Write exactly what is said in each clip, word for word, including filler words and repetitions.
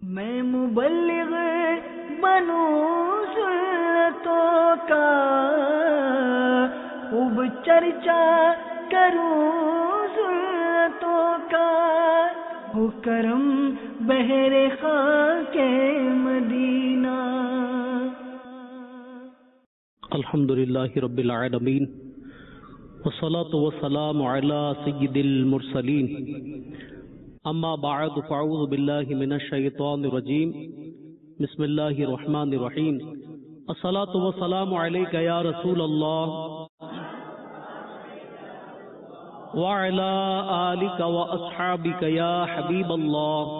میں مبلغ بنوں سنتوں کا، خوب چرچا کروں سنتوں کا، ہو کرم بہر خاک مدینہ۔ الحمدللہ رب العالمین، والصلاة والسلام علی سید المرسلین، اما بعد فاعوذ باللہ من الشیطان الرجیم، بسم اللہ الرحمن الرحیم۔ الصلاة والسلام علیک یا رسول اللہ وعلی آلک واصحابک یا حبیب اللہ۔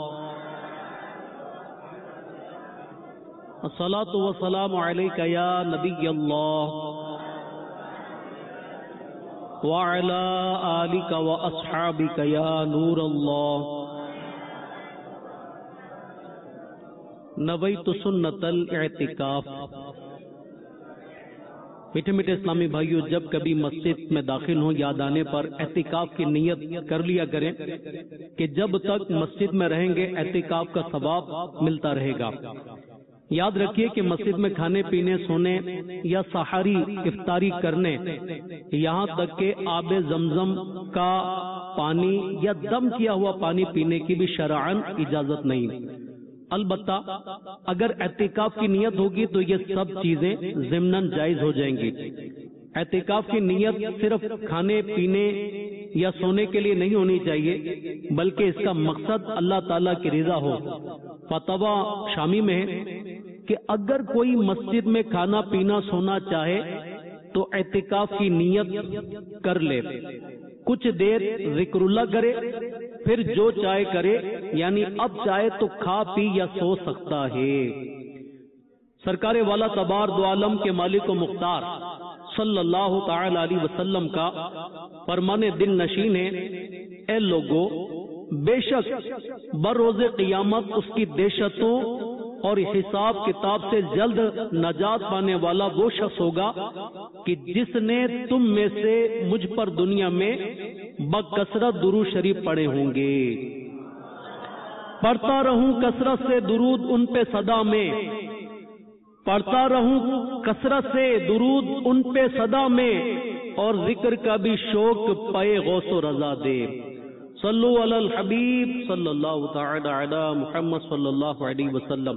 الصلاة والسلام علیک یا نبی اللہ وعلی آلک واصحابک یا نور اللہ۔ نویت سنت الاعتکاف۔ میٹھے میٹھے اسلامی بھائیوں، جب کبھی مسجد میں داخل ہوں، یاد آنے پر اعتکاف کی نیت کر لیا کریں کہ جب تک مسجد میں رہیں گے اعتکاف کا ثواب ملتا رہے گا۔ یاد رکھیے کہ مسجد میں کھانے پینے، سونے یا سحری افطاری کرنے، یہاں تک کہ آب زمزم کا پانی یا دم کیا ہوا پانی پینے کی بھی شرعاً اجازت نہیں۔ البتہ اگر اعتکاف کی نیت ہوگی تو یہ سب چیزیں ضمناً جائز ہو جائیں گی۔ اعتکاف کی نیت صرف کھانے پینے یا سونے کے لیے نہیں ہونی چاہیے، بلکہ اس کا مقصد اللہ تعالیٰ کی رضا ہو۔ فتویٰ شامی میں ہے کہ اگر کوئی مسجد میں کھانا پینا سونا چاہے تو اعتکاف کی نیت کر لے، کچھ دیر ذکر اللہ کرے، پھر جو چاہے کرے، یعنی اب چاہے تو کھا پی یا سو سکتا ہے۔ سرکار والا تبار دو عالم کے مالک و مختار صلی اللہ تعالی علیہ وسلم کا فرمان دل نشین ہے، اے لوگو، بے شک بروز قیامت اس کی دہشتوں اور حساب کتاب سے جلد نجات پانے والا وہ شخص ہوگا کہ جس نے تم میں سے مجھ پر دنیا میں بکثرت درود شریف پڑھے ہوں گے۔ پڑھتا رہوں کثرت سے درود ان پہ صدا میں، پڑھتا رہوں کثرت سے درود ان پہ صدا میں، اور ذکر کا بھی شوق پائے غوث و رضا دے۔ صلو علی الحبیب صلی اللہ تعالی علی محمد صلی اللہ علیہ وسلم۔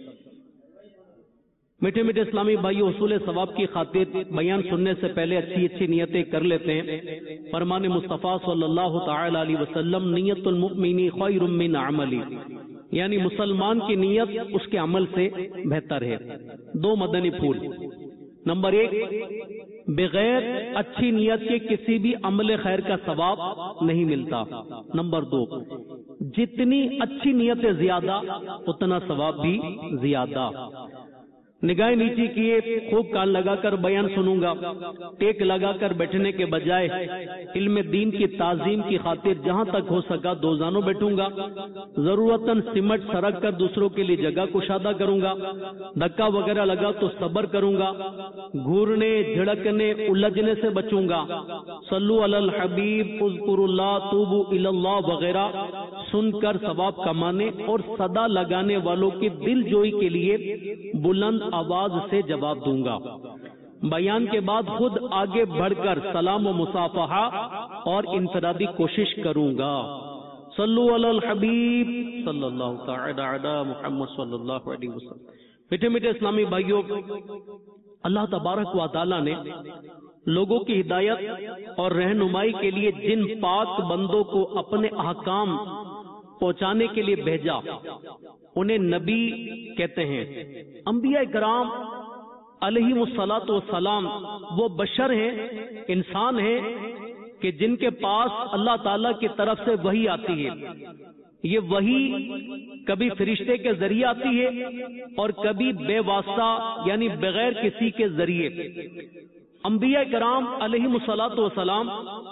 میٹھے میٹھے اسلامی بھائیو، حصول ثواب کی خاطر بیان سننے سے پہلے اچھی اچھی نیتیں کر لیتے ہیں۔ فرمان مصطفیٰ صلی اللہ تعالی علیہ وسلم، نیت المؤمن خیر من عملی، یعنی مسلمان کی نیت اس کے عمل سے بہتر ہے۔ دو مدنی پھول۔ نمبر ایک، بغیر اچھی نیت کے کسی بھی عمل خیر کا ثواب نہیں ملتا۔ نمبر دو، جتنی اچھی نیتیں زیادہ اتنا ثواب بھی زیادہ۔ نگاہیں نیچی کیے، خوب کان لگا کر بیان سنوں گا، ٹیک لگا کر بیٹھنے کے بجائے علم دین کی تعظیم کی خاطر جہاں تک ہو سکا دو زانوں بیٹھوں گا، ضرورتاً سمٹ سرک کر دوسروں کے لیے جگہ کشادہ کروں گا، دھکا وغیرہ لگا تو صبر کروں گا، گھورنے جھڑکنے الجھنے سے بچوں گا۔ صلو علی الحبیب، اذکر اللہ، توبو الی اللہ وغیرہ سن کر ثواب کمانے اور صدا لگانے والوں کی دل جوئی کے لیے بلند آواز سے جواب دوں گا۔ بیان کے بعد خود آگے بڑھ کر سلام و مصافحہ اور انفرادی کوشش کروں گا۔ صلو علی الحبیب صلی اللہ تعالی علی محمد صلی اللہ علیہ وسلم۔ میٹھے میٹھے اسلامی بھائیوں، اللہ تبارک و تعالی نے لوگوں کی ہدایت اور رہنمائی کے لیے جن پاک بندوں کو اپنے احکام پہنچانے کے لیے بھیجا انہیں نبی کہتے ہیں۔ انبیاء کرام علیہ الصلاۃ والسلام وہ بشر ہیں، انسان ہیں کہ جن کے پاس اللہ تعالیٰ کی طرف سے وحی آتی ہے۔ یہ وحی کبھی فرشتے کے ذریعے آتی ہے اور کبھی بے واسطہ یعنی بغیر کسی کے ذریعے۔ انبیاء کرام علیہ الصلاۃ والسلام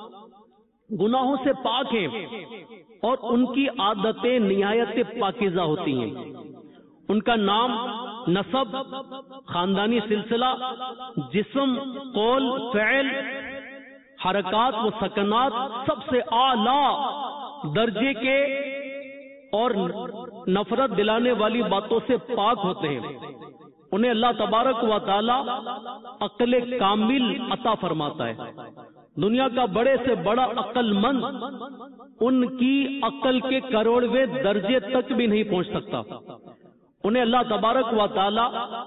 گناہوں سے پاک ہیں اور ان کی عادتیں نہایت پاکیزہ ہوتی ہیں۔ ان کا نام، نسب، خاندانی سلسلہ، جسم، قول، فعل، حرکات و سکنات سب سے اعلیٰ درجے کے اور نفرت دلانے والی باتوں سے پاک ہوتے ہیں، انہیں اللہ تبارک و تعالی عقل کامل عطا فرماتا ہے۔ دنیا کا بڑے سے بڑا عقل مند ان کی عقل کے کروڑویں درجے تک بھی نہیں پہنچ سکتا۔ انہیں اللہ تبارک و تعالی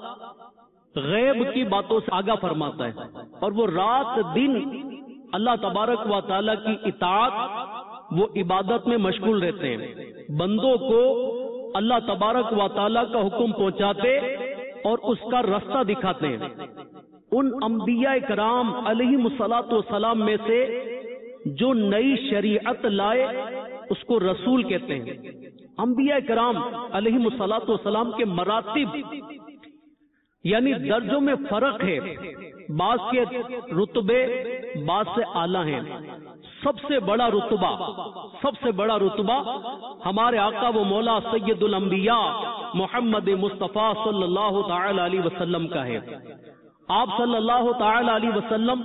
غیب کی باتوں سے آگاہ فرماتا ہے، اور وہ رات دن اللہ تبارک و تعالی کی اطاعت، وہ عبادت میں مشغول رہتے ہیں، بندوں کو اللہ تبارک و تعالی کا حکم پہنچاتے اور اس کا رستہ دکھاتے ہیں۔ ان انبیاء کرام علیہ الصلوۃ والسلام میں سے جو نئی شریعت لائے اس کو رسول کہتے ہیں۔ انبیاء کرام علیہ الصلوۃ والسلام کے مراتب یعنی درجوں میں فرق ہے، بعض کے رتبے بعض سے اعلیٰ ہیں۔ سب سے بڑا رتبہ سب سے بڑا رتبہ ہمارے آقا و مولا سید الانبیاء محمد مصطفیٰ صلی اللہ تعالی علیہ وسلم کا ہے۔ آپ صلی اللہ تعالی علیہ وسلم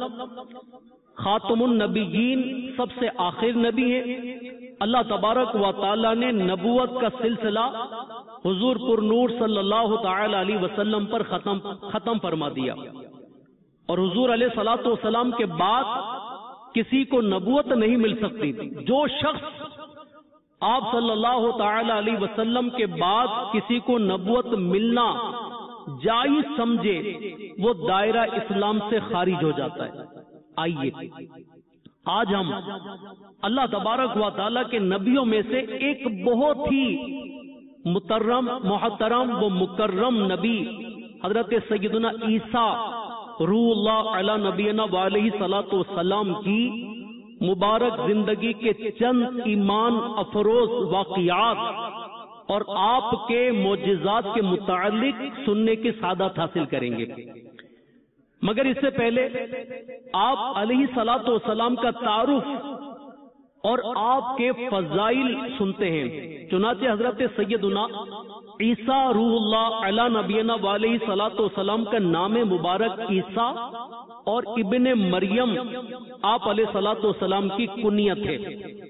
خاتم النبیین، سب سے آخر نبی ہیں۔ اللہ تبارک و تعالی نے نبوت کا سلسلہ حضور پر نور صلی اللہ تعالی علیہ وسلم پر ختم ختم فرما دیا، اور حضور علیہ الصلوۃ والسلام کے بعد کسی کو نبوت نہیں مل سکتی۔ جو شخص آپ صلی اللہ تعالی علیہ وسلم کے بعد کسی کو نبوت ملنا جائز سمجھے وہ دائرہ اسلام سے خارج ہو جاتا ہے۔ آئیے آج ہم اللہ تبارک و تعالیٰ کے نبیوں میں سے ایک بہت ہی محترم محترم و مکرم نبی حضرت سیدنا عیسیٰ روح اللہ علی نبینا علیہ الصلوۃ والسلام کی مبارک زندگی کے چند ایمان افروز واقعات اور آپ کے معجزات کے متعلق سننے کی سعادت حاصل کریں گے۔ مگر اس سے پہلے آپ علیہ الصلوۃ والسلام کا تعارف اور آپ کے فضائل سنتے ہیں۔ چنانچہ حضرت سیدنا عیسیٰ روح اللہ علی نبینا علیہ الصلوۃ والسلام کا نام مبارک عیسیٰ اور ابن مریم آپ علیہ الصلوۃ والسلام کی کنیت ہے۔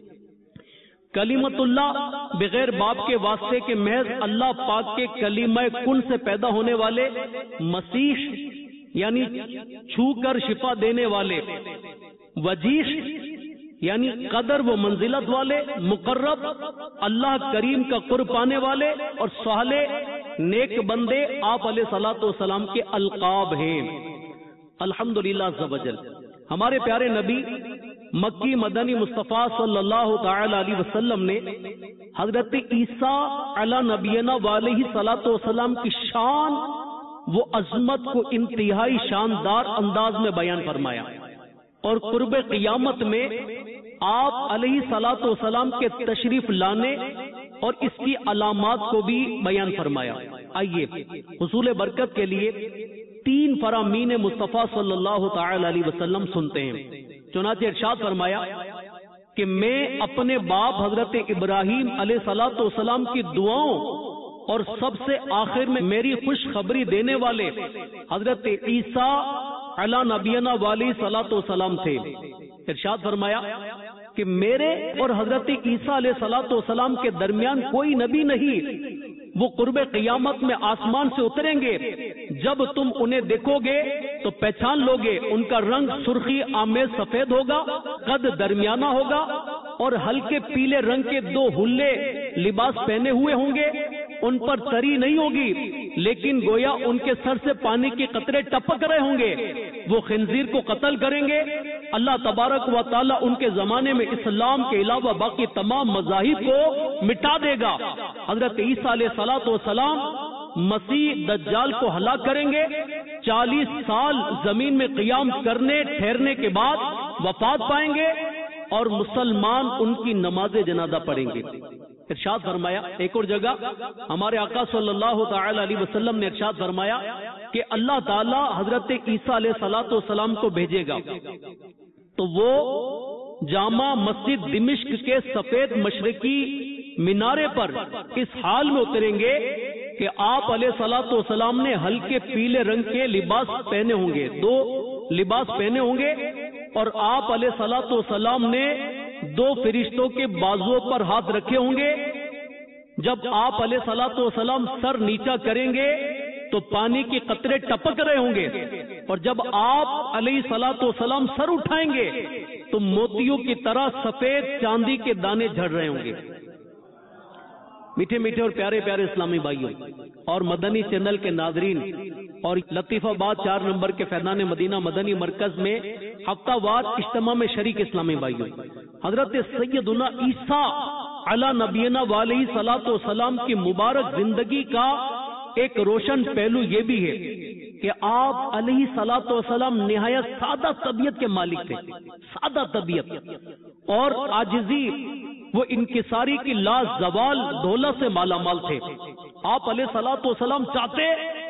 کلمت اللہ بغیر باپ کے واسطے کے محض اللہ پاک کے کلمہ کن سے پیدا ہونے والے، مسیح یعنی چھو کر شفا دینے والے، وجیش یعنی قدر و منزلت والے، مقرب اللہ کریم کا قرب پانے والے، اور صالح نیک بندے آپ علیہ الصلوۃ والسلام کے القاب ہیں۔ الحمدللہ عز و جل ہمارے پیارے نبی مکی مدنی مصطفیٰ صلی اللہ تعالی علیہ وسلم نے حضرت عیسیٰ علی نبینا علیہ الصلوۃ والسلام کی شان وہ عظمت کو انتہائی شاندار انداز میں بیان فرمایا، اور قرب قیامت میں آپ علیہ الصلوۃ والسلام کے تشریف لانے اور اس کی علامات کو بھی بیان فرمایا۔ آئیے حصول برکت کے لیے تین فرامین مصطفیٰ صلی اللہ تعالی علیہ وسلم سنتے ہیں۔ چنانچہ ارشاد فرمایا کہ میں اپنے باپ حضرت ابراہیم علیہ الصلوۃ والسلام کی دعاؤں اور سب سے آخر میں میری خوشخبری دینے والے حضرت عیسیٰ علی نبینا علیہ الصلوۃ والسلام تھے۔ ارشاد فرمایا کہ میرے اور حضرت عیسیٰ علیہ الصلوۃ والسلام کے درمیان کوئی نبی نہیں، وہ قرب قیامت میں آسمان سے اتریں گے، جب تم انہیں دیکھو گے تو پہچان لو گے، ان کا رنگ سرخی آمیز سفید ہوگا، قد درمیانہ ہوگا، اور ہلکے پیلے رنگ کے دو ہلے لباس پہنے ہوئے ہوں گے، ان پر تری نہیں ہوگی لیکن گویا ان کے سر سے پانی کے قطرے ٹپک رہے ہوں گے، وہ خنزیر کو قتل کریں گے۔ اللہ تبارک و تعالی ان کے زمانے میں اسلام کے علاوہ باقی تمام مذاہب کو مٹا دے گا۔ حضرت عیسیٰ علیہ الصلوۃ والسلام مسیح دجال کو ہلاک کریں گے، چالیس سال زمین میں قیام کرنے ٹھہرنے کے بعد وفات پائیں گے، اور مسلمان ان کی نماز جنازہ پڑھیں گے۔ ارشاد فرمایا ایک اور جگہ ہمارے آقا صلی اللہ تعالی علیہ وسلم نے ارشاد فرمایا کہ اللہ تعالی حضرت عیسیٰ علیہ الصلوۃ والسلام کو بھیجے گا تو وہ جامع مسجد دمشق کے سفید مشرقی مینارے پر اس حال میں اتریں گے کہ آپ علیہ الصلوۃ والسلام نے ہلکے پیلے رنگ کے لباس پہنے ہوں گے، دو لباس پہنے ہوں گے، اور آپ علیہ الصلوۃ والسلام نے دو فرشتوں کے بازوؤں پر ہاتھ رکھے ہوں گے، جب آپ علیہ الصلوۃ والسلام سر نیچا کریں گے تو پانی کے قطرے ٹپک رہے ہوں گے، اور جب آپ علیہ الصلوۃ والسلام سر اٹھائیں گے تو موتیوں کی طرح سفید چاندی کے دانے جھڑ رہے ہوں گے۔ میٹھے میٹھے اور پیارے پیارے اسلامی بھائیوں اور مدنی چینل کے ناظرین اور لطیف آباد چار نمبر کے فیضان مدینہ مدنی مرکز میں ہفتہ وار اجتماع میں شریک اسلامی بھائیوں، حضرت سیدنا عیسیٰ علی نبینا علیہ الصلوۃ والسلام کی مبارک زندگی کا ایک روشن پہلو یہ بھی ہے کہ آپ علیہ الصلوۃ والسلام نہایت سادہ طبیعت کے مالک تھے، سادہ طبیعت اور عاجزی وہ انکساری کی لازوال دولت سے مالا مال تھے۔ آپ علیہ الصلوۃ والسلام چاہتے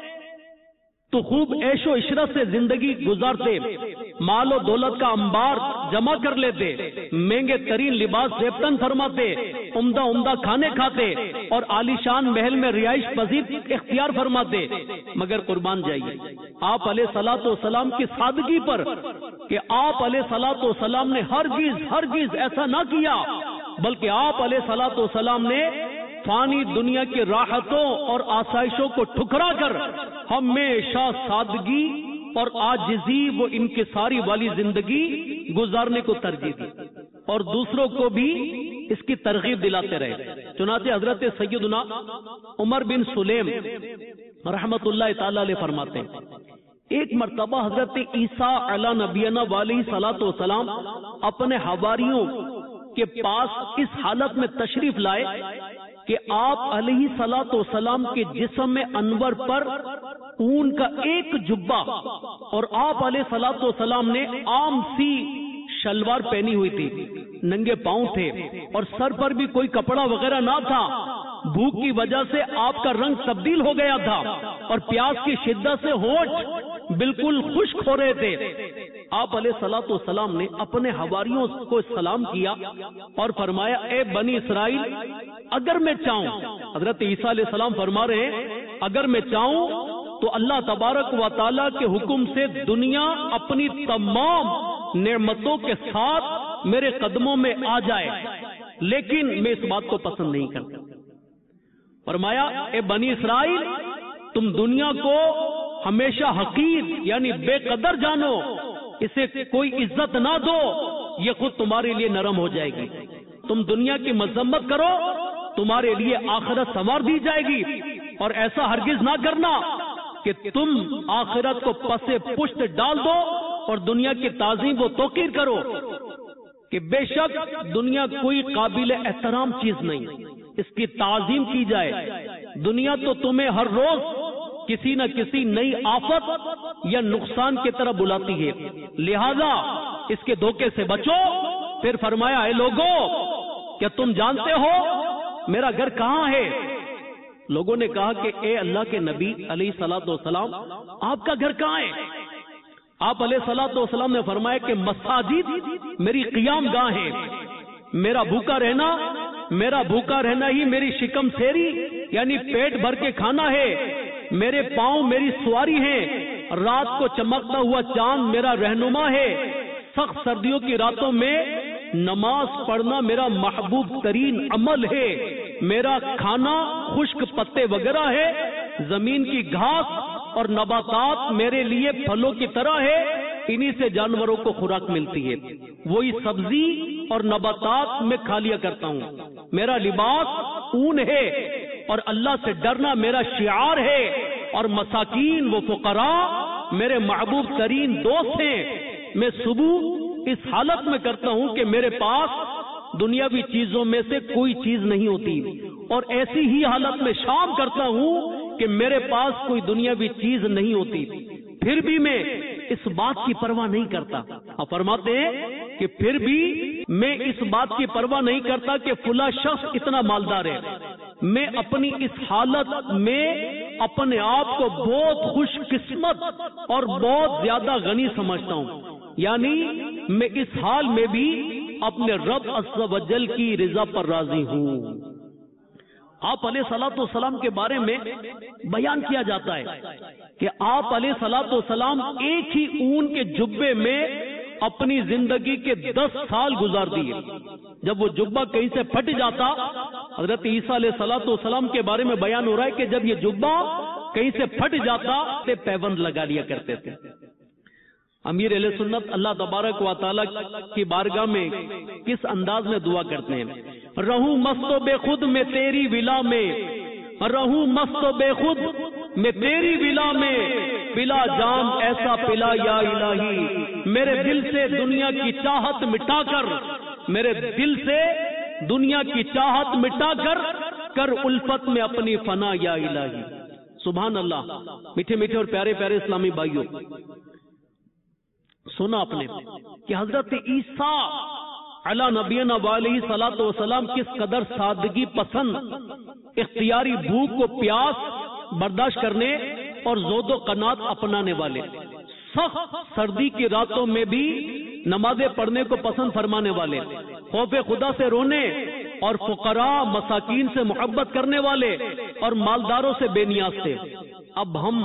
تو خوب عیش و عشرت سے زندگی گزارتے، مال و دولت کا انبار جمع کر لیتے، مہنگے ترین لباس زیبتن فرماتے، عمدہ عمدہ کھانے کھاتے اور عالیشان محل میں رہائش پذیر اختیار فرماتے، مگر قربان جائیے آپ علیہ الصلوۃ والسلام کی سادگی پر کہ آپ علیہ الصلوۃ والسلام نے ہرگز ہرگز ایسا نہ کیا، بلکہ آپ علیہ الصلوۃ والسلام نے فانی دنیا کی راحتوں اور آسائشوں کو ٹھکرا کر ہمیشہ سادگی اور عاجزی و انکساری والی زندگی گزارنے کو ترجیح دی اور دوسروں کو بھی اس کی ترغیب دلاتے رہے۔ چنانچہ حضرت سیدنا عمر بن سلیم رحمت اللہ تعالی علیہ فرماتے ہیں، ایک مرتبہ حضرت عیسیٰ علی نبینا علیہ الصلوۃ والسلام اپنے حواریوں کے پاس اس حالت میں تشریف لائے کہ آپ علیہ الصلوۃ والسلام کے جسم میں انور پر اون کا ایک جبہ اور آپ علیہ الصلوۃ والسلام نے عام سی شلوار پہنی ہوئی تھی، ننگے پاؤں تھے اور سر پر بھی کوئی کپڑا وغیرہ نہ تھا۔ بھوک کی وجہ سے آپ کا رنگ تبدیل ہو گیا تھا اور پیاس کی شدت سے ہونٹ بالکل خشک ہو رہے تھے۔ آپ علیہ الصلوۃ والسلام نے اپنے حواریوں کو سلام کیا اور فرمایا، اے بنی اسرائیل، اگر میں چاہوں، حضرت عیسیٰ علیہ السلام فرما رہے ہیں اگر میں چاہوں تو اللہ تبارک و تعالیٰ کے حکم سے دنیا اپنی تمام نعمتوں کے ساتھ میرے قدموں میں آ جائے، لیکن میں اس بات کو پسند نہیں کرتا۔ فرمایا، اے بنی اسرائیل، تم دنیا کو ہمیشہ حقیر یعنی بے قدر جانو، اسے کوئی عزت نہ دو، یہ خود تمہارے لیے نرم ہو جائے گی۔ تم دنیا کی مذمت کرو، تمہارے لیے آخرت سنوار دی جائے گی، اور ایسا ہرگز نہ کرنا کہ تم آخرت کو پسے پشت ڈال دو اور دنیا کی تعظیم و توقیر کرو، کہ بے شک دنیا کوئی قابل احترام چیز نہیں، اس کی تعظیم کی جائے۔ دنیا تو تمہیں ہر روز کسی نہ کسی نئی آفت یا نقصان کی طرف بلاتی ہے، لہذا اس کے دھوکے سے بچو۔ پھر فرمایا، اے لوگوں، کیا تم جانتے ہو میرا گھر کہاں ہے؟ لوگوں نے کہا کہ اے اللہ کے نبی علیہ الصلوۃ والسلام، آپ کا گھر کہاں ہے؟ آپ علیہ الصلوۃ والسلام نے فرمایا کہ مساجد میری قیام گاہ ہے، میرا بھوکا رہنا میرا بھوکا رہنا ہی میری شکم سیری یعنی پیٹ بھر کے کھانا ہے، میرے پاؤں میری سواری ہے، رات کو چمکتا ہوا چاند میرا رہنما ہے، سخت سردیوں کی راتوں میں نماز پڑھنا میرا محبوب ترین عمل ہے، میرا کھانا خشک پتے وغیرہ ہے، زمین کی گھاس اور نباتات میرے لیے پھلوں کی طرح ہے، انہی سے جانوروں کو خوراک ملتی ہے، وہی سبزی اور نباتات میں کھا لیا کرتا ہوں، میرا لباس اون ہے اور اللہ سے ڈرنا میرا شعار ہے، اور مساکین و فقراء میرے محبوب ترین دوست ہیں۔ میں صبح اس حالت میں کرتا ہوں کہ میرے پاس دنیاوی چیزوں میں سے کوئی چیز نہیں ہوتی، اور ایسی ہی حالت میں شام کرتا ہوں کہ میرے پاس کوئی دنیاوی چیز نہیں ہوتی، پھر بھی میں اس بات کی پرواہ نہیں کرتا۔ آپ فرماتے ہیں کہ پھر بھی میں اس بات کی پرواہ نہیں کرتا کہ فلاں شخص اتنا مالدار ہے، میں اپنی اس حالت میں اپنے آپ کو بہت خوش قسمت اور بہت زیادہ غنی سمجھتا ہوں، یعنی میں اس حال میں بھی اپنے رب عز و جل کی رضا پر راضی ہوں۔ آپ علیہ الصلوۃ والسلام کے بارے میں بیان کیا جاتا ہے کہ آپ علیہ الصلوۃ والسلام ایک ہی اون کے جبے میں اپنی زندگی کے دس سال گزار دیے۔ جب وہ جبہ کہیں سے پھٹ جاتا حضرت عیسیٰ علیہ الصلوۃ والسلام کے بارے میں بیان ہو رہا ہے کہ جب یہ جبہ کہیں سے پھٹ جاتا تو پیوند لگا لیا کرتے تھے. امیر اہل سنت اللہ تبارک و تعالی کی بارگاہ میں کس انداز میں دعا کرتے ہیں؟ رہوں مست و بے خود میں تیری ولا میں، رہوں مست و بے خود میں تیری ولا میں، پلا جام ایسا پلا یا الہی، میرے دل سے دنیا کی چاہت مٹا کر، میرے دل سے دنیا کی چاہت مٹا کر کر الفت میں اپنی فنا یا الہی. سبحان اللہ. میٹھے میٹھے اور پیارے پیارے اسلامی بھائیوں، سنا آپ نے کہ حضرت عیسیٰ علی نبینا علیہ صلاۃ وسلام کس قدر سادگی پسند، اختیاری بھوک کو پیاس برداشت کرنے اور زہد و قناعت اپنانے والے، سخت سردی کی راتوں میں بھی نمازیں پڑھنے کو پسند فرمانے والے، خوف خدا سے رونے اور فقراء مساکین سے محبت کرنے والے اور مالداروں سے بے نیاز تھے. اب ہم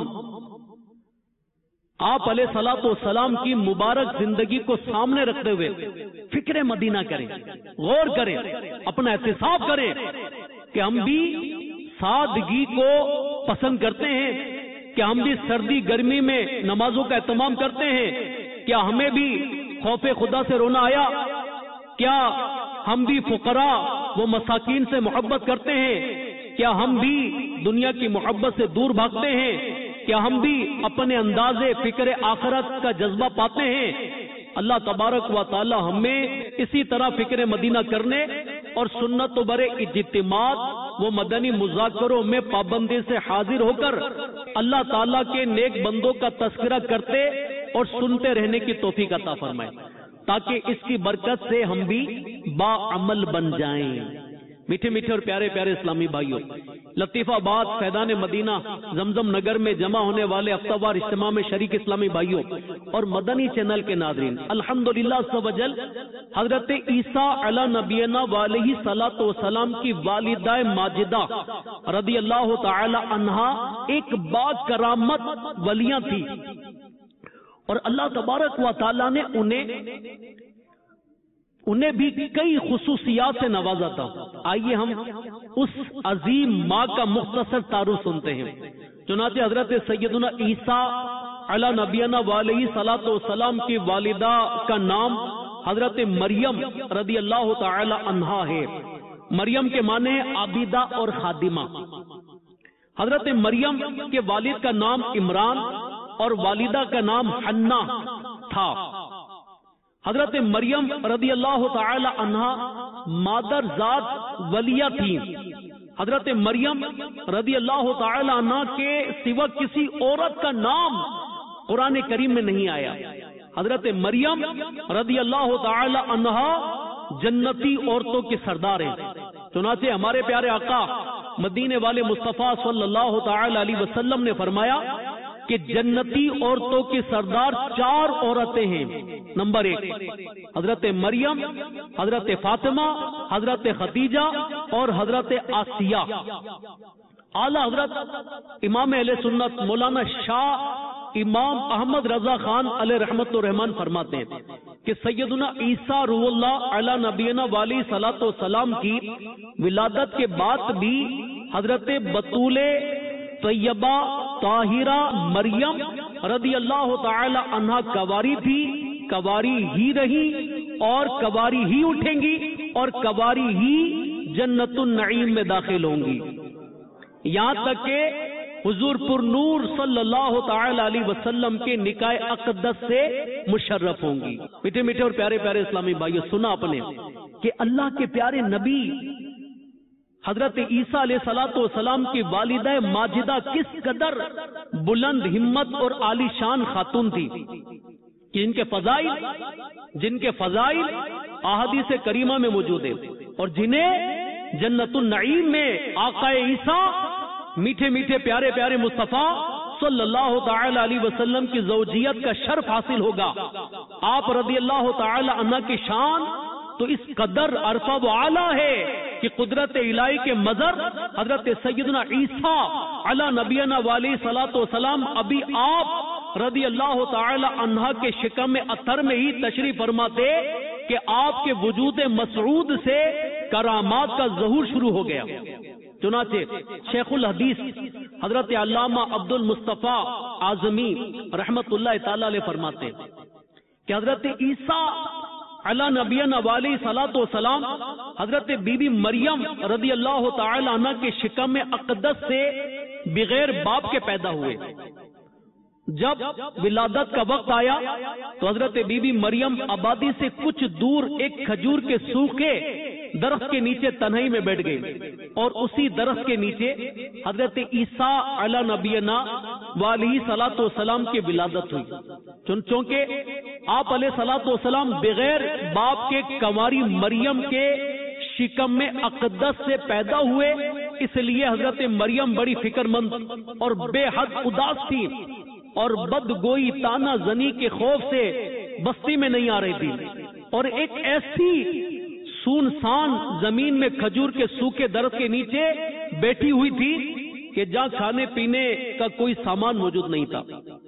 آپ علیہ صلاۃ والسلام کی مبارک زندگی کو سامنے رکھتے ہوئے فکر مدینہ کریں، غور کریں، اپنا احتساب کریں کہ ہم بھی سادگی کو پسند کرتے ہیں، کیا ہم بھی سردی گرمی میں نمازوں کا اہتمام کرتے ہیں، کیا ہمیں بھی خوف خدا سے رونا آیا، کیا ہم بھی فقراء و مساکین سے محبت کرتے ہیں، کیا ہم بھی دنیا کی محبت سے دور بھاگتے ہیں، کیا ہم بھی اپنے اندازے فکر آخرت کا جذبہ پاتے ہیں. اللہ تبارک و تعالی ہمیں اسی طرح فکر مدینہ کرنے اور سنت و برے اجتماعات و مدنی مذاکروں میں پابندی سے حاضر ہو کر اللہ تعالیٰ کے نیک بندوں کا تذکرہ کرتے اور سنتے رہنے کی توفیق عطا فرمائے، تاکہ اس کی برکت سے ہم بھی با عمل بن جائیں. میٹھے میٹھے اور پیارے پیارے اسلامی بھائیوں، لطیف آباد فیضان مدینہ زمزم نگر میں جمع ہونے والے ہفتہ وار اجتماع میں شریک اسلامی بھائیوں اور مدنی چینل کے ناظرین، الحمدللہ عز و جل حضرت عیسیٰ علی نبینا علیہ صلاۃ والسلام کی والدہ ماجدہ رضی اللہ تعالی عنہا ایک با کرامت ولیاں تھی، اور اللہ تبارک و تعالی نے انہیں انہیں بھی کئی خصوصیات سے نوازا تھا. آئیے ہم اس عظیم ماں کا مختصر تعارف سنتے ہیں. چنانچہ حضرت سیدنا عیسیٰ علی نبینا علیہ صلاۃ والسلام کی والدہ کا نام حضرت مریم رضی اللہ تعالی عنہا ہے. مریم کے معنی عابدہ اور خادمہ. حضرت مریم کے والد کا نام عمران اور والدہ کا نام حنا تھا. حضرت مریم رضی اللہ تعالی عنہا مادر ذات ولیہ تھی. حضرت مریم رضی اللہ تعالی عنہا کے سوا کسی عورت کا نام قرآن کریم میں نہیں آیا. حضرت مریم رضی اللہ تعالی عنہا جنتی عورتوں کی سردار ہیں. چنانچہ ہمارے پیارے آقا مدینے والے مصطفیٰ صلی اللہ تعالی علیہ وسلم نے فرمایا کہ جنتی عورتوں کی سردار چار عورتیں ہیں. نمبر ایک حضرت مریم، حضرت فاطمہ، حضرت خدیجہ اور حضرت آسیہ. اعلی حضرت امام اہل سنت مولانا شاہ امام احمد رضا خان علیہ رحمت الرحمان فرماتے ہیں کہ سیدنا عیسیٰ روح اللہ علی نبینا علیہ صلاۃ والسلام کی ولادت کے بعد بھی حضرت بطول طیبہ طاہرہ مریم رضی اللہ تعالی عنہا کواری تھی، کواری ہی رہی اور کواری ہی اٹھیں گی اور کواری ہی جنت النعیم میں داخل ہوں گی، یہاں تک کہ حضور پر نور صلی اللہ تعالی علیہ وسلم کے نکاح اقدس سے مشرف ہوں گی. میٹھے میٹھے اور پیارے پیارے اسلامی بھائیوں، سنا آپ نے کہ اللہ کے پیارے نبی حضرت عیسیٰ علیہ الصلوۃ والسلام کی والدہ ماجدہ کس قدر بلند ہمت اور عالی شان خاتون تھی، کہ ان کے فضائل جن کے فضائل احادیث کریمہ میں موجود ہیں اور جنہیں جنت النعیم میں آقا عیسیٰ میٹھے میٹھے پیارے پیارے مصطفیٰ صلی اللہ تعالی علیہ وسلم کی زوجیت کا شرف حاصل ہوگا. آپ رضی اللہ تعالی عنہ کی شان تو اس قدر عرفہ و اعلیٰ ہے کہ قدرت الہی کے مظہر حضرت سیدنا عیسیٰ علی نبینا علیہ صلاۃ والسلام ابھی آپ رضی اللہ تعالی عنہ کے شکم اطہر میں ہی تشریف فرماتے کہ آپ کے وجود مسعود سے کرامات کا ظہور شروع ہو گیا۔ چنانچہ شیخ الحدیث حضرت علامہ عبد المصطفیٰ اعظمی رحمت اللہ تعالی علیہ فرماتے ہیں کہ حضرت عیسیٰ علی نبینا علیہ صلاۃ والسلام حضرت بی بی مریم رضی اللہ تعالی عنہ کے شکم اقدس سے بغیر باپ کے پیدا ہوئے۔ جب ولادت کا وقت آیا تو حضرت بی بی مریم آبادی سے کچھ دور ایک کھجور کے سوکھے درخت کے نیچے تنہائی میں بیٹھ گئی، اور اسی درخت کے نیچے حضرت عیسیٰ علی نبینا علیہ صلاۃ والسلام کی ولادت ہوئی۔ چونکہ آپ علیہ صلاۃ والسلام بغیر باپ کے کنواری مریم کے شکم میں اقدس سے پیدا ہوئے، اس لیے حضرت مریم بڑی فکر مند اور بے حد اداس تھی، اور بدگوئی تانا زنی کے خوف سے بستی میں نہیں آ رہی تھی، اور ایک ایسی سونسان زمین میں کھجور کے سوکھے درخت کے نیچے بیٹھی ہوئی تھی کہ جہاں کھانے پینے کا کوئی سامان موجود نہیں تھا۔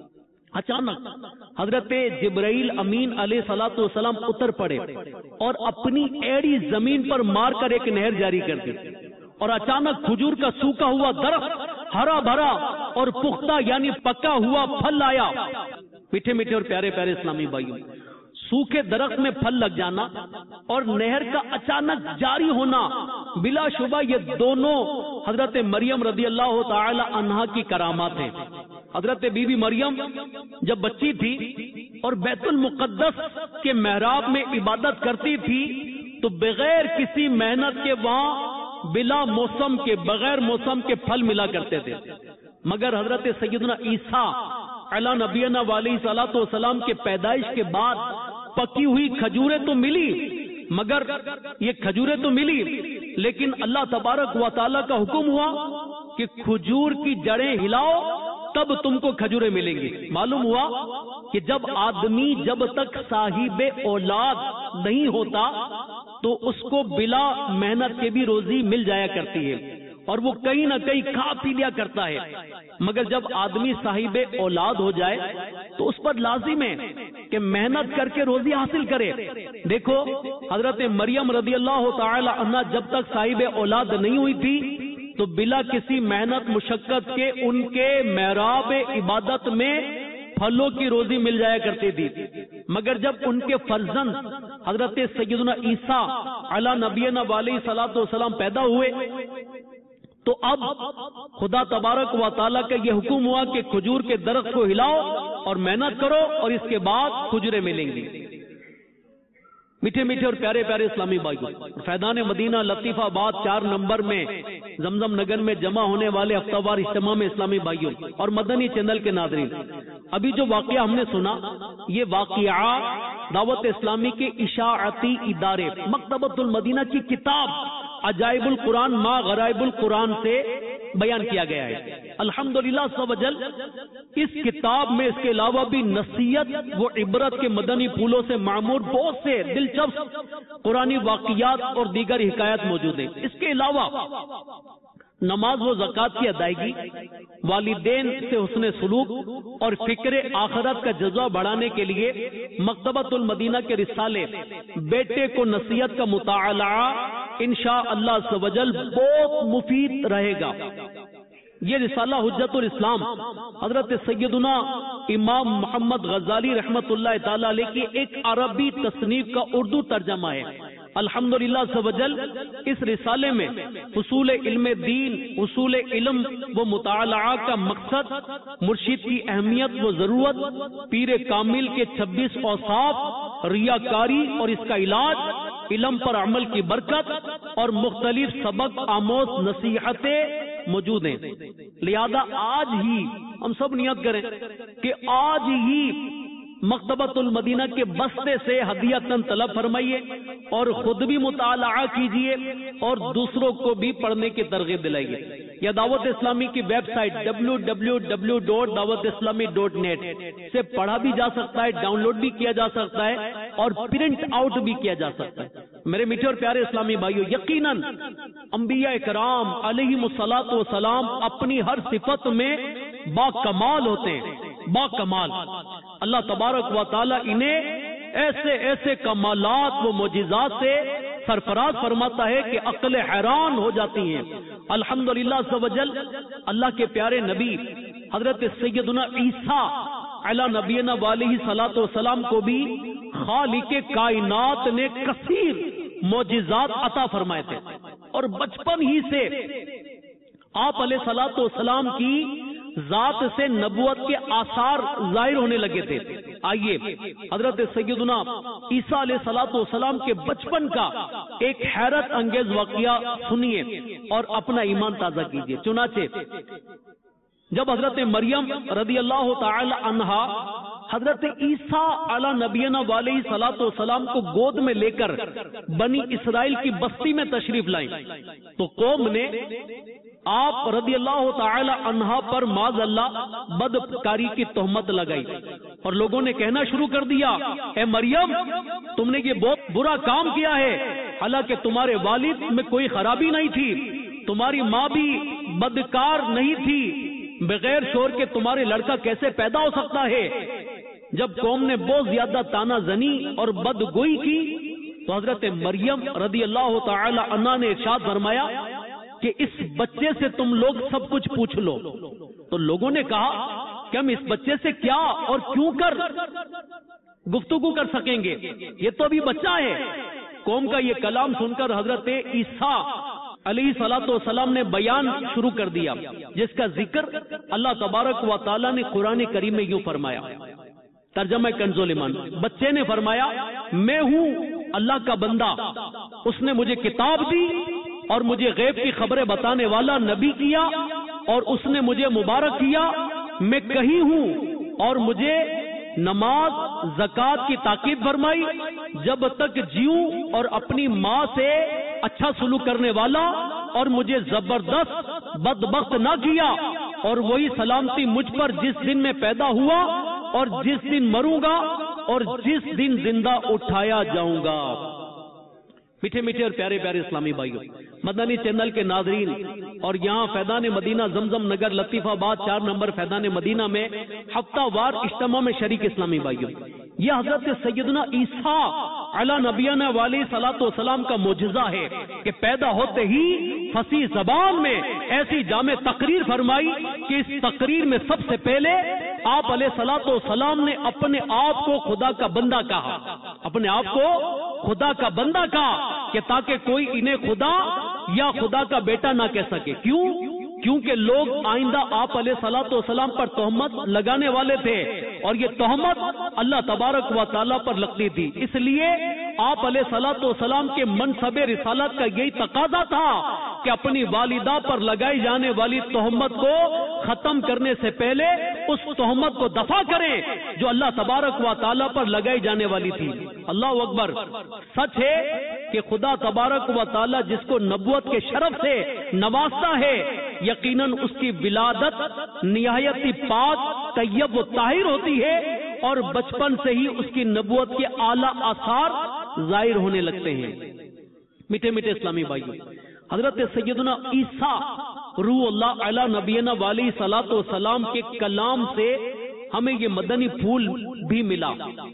اچانک حضرت جبرائیل امین علیہ صلاۃ والسلام اتر پڑے اور اپنی ایڑی زمین پر مار کر ایک نہر جاری کر دی، اور اچانک کھجور کا سوکھا ہوا درخت ہرا بھرا اور پختہ یعنی پکا ہوا پھل آیا۔ میٹھے میٹھے اور پیارے پیارے اسلامی بھائیوں، سوکھے درخت میں پھل لگ جانا اور نہر کا اچانک جاری ہونا بلا شبہ یہ دونوں حضرت مریم رضی اللہ تعالی عنہا کی کرامات ہیں۔ حضرت بی بی مریم جب بچی تھی اور بیت المقدس کے محراب میں عبادت کرتی تھی تو بغیر کسی محنت کے وہاں بلا موسم کے بغیر موسم کے پھل ملا کرتے تھے، مگر حضرت سیدنا عیسیٰ علی نبینا علیہ صلاۃ والسلام کے پیدائش کے بعد پکی ہوئی کھجوریں تو ملی، مگر یہ کھجوریں تو ملی لیکن اللہ تبارک و تعالیٰ کا حکم ہوا کہ کھجور کی جڑیں ہلاؤ تب تم کو کھجوریں ملیں گی۔ معلوم ہوا کہ جب آدمی جب تک صاحب اولاد نہیں ہوتا تو اس کو بلا محنت کے بھی روزی مل جایا کرتی ہے اور وہ کہیں نہ کہیں کھا پی لیا کرتا ہے، مگر جب آدمی صاحب اولاد ہو جائے تو اس پر لازم ہے کہ محنت کر کے روزی حاصل کرے۔ دیکھو حضرت مریم رضی اللہ تعالی عنہ جب تک صاحب اولاد نہیں ہوئی تھی تو بلا کسی محنت مشقت کے ان کے محراب عبادت میں پھلوں کی روزی مل جایا کرتی تھی، مگر جب ان کے فرزند حضرت سیدنا عیسیٰ علی نبینا علیہ صلاۃ والسلام پیدا ہوئے تو اب خدا تبارک و تعالیٰ کا یہ حکم ہوا کہ کھجور کے درخت کو ہلاؤ اور محنت کرو اور اس کے بعد کھجوریں ملیں گی۔ میٹھے میٹھے اور پیارے پیارے اسلامی بھائیوں، فیضان مدینہ لطیف آباد چار نمبر میں زمزم نگر میں جمع ہونے والے ہفتہ وار اجتماع میں اسلامی بھائیوں اور مدنی چینل کے ناظرین، ابھی جو واقعہ ہم نے سنا یہ واقعہ دعوت اسلامی کے اشاعتی ادارے مکتبۃ المدینہ کی کتاب عجائب القرآن ما غرائب القرآن سے بیان کیا گیا ہے۔ الحمدللہ عز و جل اس کتاب میں اس کے علاوہ بھی نصیحت و عبرت کے مدنی پھولوں سے معمور بہت سے دلچسپ قرآنی واقعات اور دیگر حکایات موجود ہیں۔ اس کے علاوہ نماز و زکوٰۃ کی ادائیگی، والدین سے حسن سلوک اور فکر آخرت کا جذبہ بڑھانے کے لیے مکتبۃ المدینہ کے رسالے بیٹے کو نصیحت کا مطالعہ انشاء اللہ عز و جل بہت مفید رہے گا۔ یہ رسالہ حجت الاسلام حضرت سیدنا امام محمد غزالی رحمت اللہ تعالی علیہ کی ایک عربی تصنیف کا اردو ترجمہ ہے۔ الحمدللہ عز و جل اس رسالے میں اصول علم دین، اصول علم و مطالعہ کا مقصد، مرشد کی اہمیت و ضرورت، پیر کامل کے چھبیس اوصاف، ریاکاری اور اس کا علاج، علم پر عمل کی برکت اور مختلف سبق آموز نصیحتیں موجود ہیں۔ لہذا آج ہی ہم سب نیت کریں کہ آج ہی مکتبۃ المدینہ کے بستے سے ہدیۃً طلب فرمائیے اور خود بھی مطالعہ کیجیے اور دوسروں کو بھی پڑھنے کی ترغیب دلائیے۔ یا دعوت اسلامی کی website W W W dot Dawat Islami dot net سے پڑھا بھی جا سکتا ہے، ڈاؤن لوڈ بھی کیا جا سکتا ہے اور پرنٹ آؤٹ بھی کیا جا سکتا ہے۔ میرے میٹھے اور پیارے اسلامی بھائیوں، یقیناً انبیاء کرام علیہم الصلاۃ والسلام اپنی ہر صفت میں با کمال ہوتے ہیں، با کمال۔ اللہ تبارک و تعالی انہیں ایسے ایسے کمالات و معجزات سے سرفراز فرماتا ہے کہ عقل حیران ہو جاتی ہیں۔ الحمدللہ عز و جل اللہ کے پیارے نبی حضرت سیدنا عیسیٰ علی نبینا علیہ صلاۃ والسلام کو بھی خالق کائنات نے کثیر معجزات عطا فرمائے تھے، اور بچپن ہی سے آپ علیہ صلاۃ والسلام کی ذات سے نبوت کے آثار ظاہر ہونے لگے تھے۔ آئیے حضرت سیدنا عیسیٰ علیہ صلاۃ والسلام کے بچپن کا ایک حیرت انگیز واقعہ سنیے اور اپنا ایمان تازہ کیجیے۔ چنانچہ جب حضرت مریم رضی اللہ تعالی عنہا حضرت عیسیٰ علی نبینا علیہ صلاۃ والسلام کو گود میں لے کر بنی اسرائیل کی بستی میں تشریف لائیں تو قوم نے آپ رضی اللہ تعالی عنہا پر معاذ اللہ بدکاری کی تہمت لگائی، اور لوگوں نے کہنا شروع کر دیا، اے مریم تم نے یہ بہت برا کام کیا ہے، حالانکہ تمہارے والد میں کوئی خرابی نہیں تھی، تمہاری ماں بھی بدکار نہیں تھی، بغیر شور کے تمہارے لڑکا کیسے پیدا ہو سکتا ہے؟ جب قوم نے بہت زیادہ تانا زنی اور بدگوئی کی تو حضرت مریم رضی اللہ تعالی عنہا نے ارشاد فرمایا کہ اس بچے سے تم لوگ سب کچھ پوچھ لو۔ تو لوگوں نے کہا کہ ہم اس بچے سے کیا اور کیوں کر گفتگو کر سکیں گے، یہ تو ابھی بچہ ہے۔ قوم کا یہ کلام سن کر حضرت عیسیٰ علیہ صلاۃ والسلام نے بیان شروع کر دیا، جس کا ذکر اللہ تبارک و تعالی نے قرآن کریم میں یوں فرمایا۔ ترجمہ کنز الایمان، بچے نے فرمایا میں ہوں اللہ کا بندہ، اس نے مجھے کتاب دی اور مجھے غیب کی خبریں بتانے والا نبی کیا، اور اس نے مجھے مبارک کیا، میں کہیں ہوں اور مجھے نماز زکوٰۃ کی تاکید فرمائی، جب تک جیوں اور اپنی ماں سے اچھا سلوک کرنے والا، اور مجھے زبردست بدبخت نہ کیا، اور وہی سلامتی مجھ پر جس دن میں پیدا ہوا اور جس دن مروں گا اور جس دن زندہ اٹھایا جاؤں گا۔ میٹھے میٹھے اور پیارے پیارے اسلامی بھائیوں، مدنی چینل کے ناظرین اور یہاں فیضان مدینہ زمزم نگر لطیف آباد چار نمبر فیضان مدینہ میں ہفتہ وار اجتماع میں شریک اسلامی بھائیوں، یہ حضرت سیدنا عیسیٰ علی نبینا علیہ صلاۃ والسلام کا معجزہ ہے کہ پیدا ہوتے ہی فصیح زبان میں ایسی جامع تقریر فرمائی کہ اس تقریر میں سب سے پہلے آپ علیہ صلاۃ والسلام نے اپنے آپ کو خدا کا بندہ کہا، اپنے آپ کو خدا کا بندہ کہا کہ تاکہ کوئی انہیں خدا یا خدا کا بیٹا نہ کہہ سکے۔ کیوں؟ کیونکہ لوگ آئندہ آپ علیہ صلاۃ والسلام پر تہمت لگانے والے تھے، اور یہ تہمت اللہ تبارک و تعالیٰ پر لگتی تھی، اس لیے آپ علیہ صلاۃ والسلام کے منصب رسالت کا یہی تقاضا تھا کہ اپنی والدہ پر لگائی جانے والی تہمت کو ختم کرنے سے پہلے اس تہمت کو دفع کریں جو اللہ تبارک و تعالیٰ پر لگائی جانے والی تھی۔ اللہ اکبر! سچ ہے کہ خدا تبارک و تعالیٰ جس کو نبوت کے شرف سے نوازتا ہے، یقیناً اس کی ولادت نہایت پاک طیب و طاہر ہوتی ہے، اور بچپن سے ہی اس کی نبوت کے اعلیٰ آثار ظاہر ہونے لگتے ہیں۔ میٹھے میٹھے اسلامی بھائیوں، حضرت سیدنا عیسیٰ روح اللہ علی نبینا علیہ صلاۃ والسلام کے کلام سے ہمیں یہ مدنی پھول بھی ملا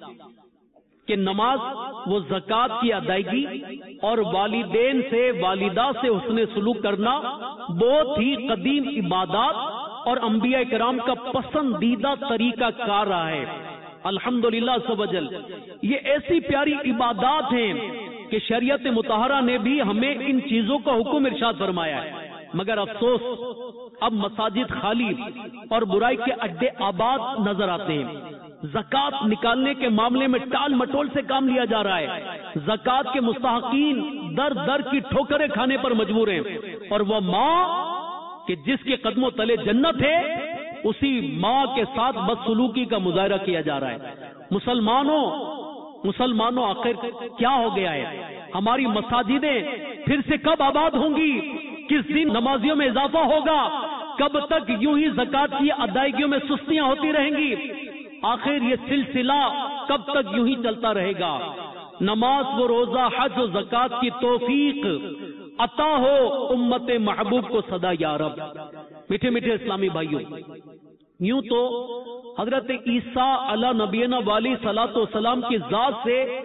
کہ نماز و زکوٰۃ کی ادائیگی اور والدین سے والدہ سے حسن سلوک کرنا بہت ہی قدیم عبادات اور انبیاء کرام کا پسندیدہ طریقہ کار رہا ہے۔ الحمدللہ سبحان یہ ایسی پیاری عبادات ہیں کہ شریعت مطہرہ نے بھی ہمیں ان چیزوں کا حکم ارشاد فرمایا ہے، مگر افسوس اب مساجد خالی اور برائی کے اڈے آباد نظر آتے ہیں۔ زکوٰۃ نکالنے کے معاملے میں ٹال مٹول سے کام لیا جا رہا ہے، زکوٰۃ کے مستحقین در در کی ٹھوکریں کھانے پر مجبور ہیں، اور وہ ماں کہ جس کے قدموں تلے جنت ہے اسی ماں کے ساتھ بدسلوکی کا مظاہرہ کیا جا رہا ہے۔ مسلمانوں مسلمانوں آخر کیا ہو گیا ہے؟ ہماری مساجدیں پھر سے کب آباد ہوں گی؟ کس دن نمازیوں میں اضافہ ہوگا؟ کب تک یوں ہی زکوٰۃ کی ادائیگیوں میں سستیاں ہوتی رہیں گی؟ آخر یہ سلسلہ کب تک یوں ہی چلتا رہے گا؟ نماز و روزہ حج و زکوٰۃ کی توفیق عطا ہو امت محبوب کو صدا یا رب۔ میٹھے میٹھے اسلامی بھائیوں، یوں تو حضرت عیسیٰ علی نبینا علیہ صلاۃ والسلام کی ذات سے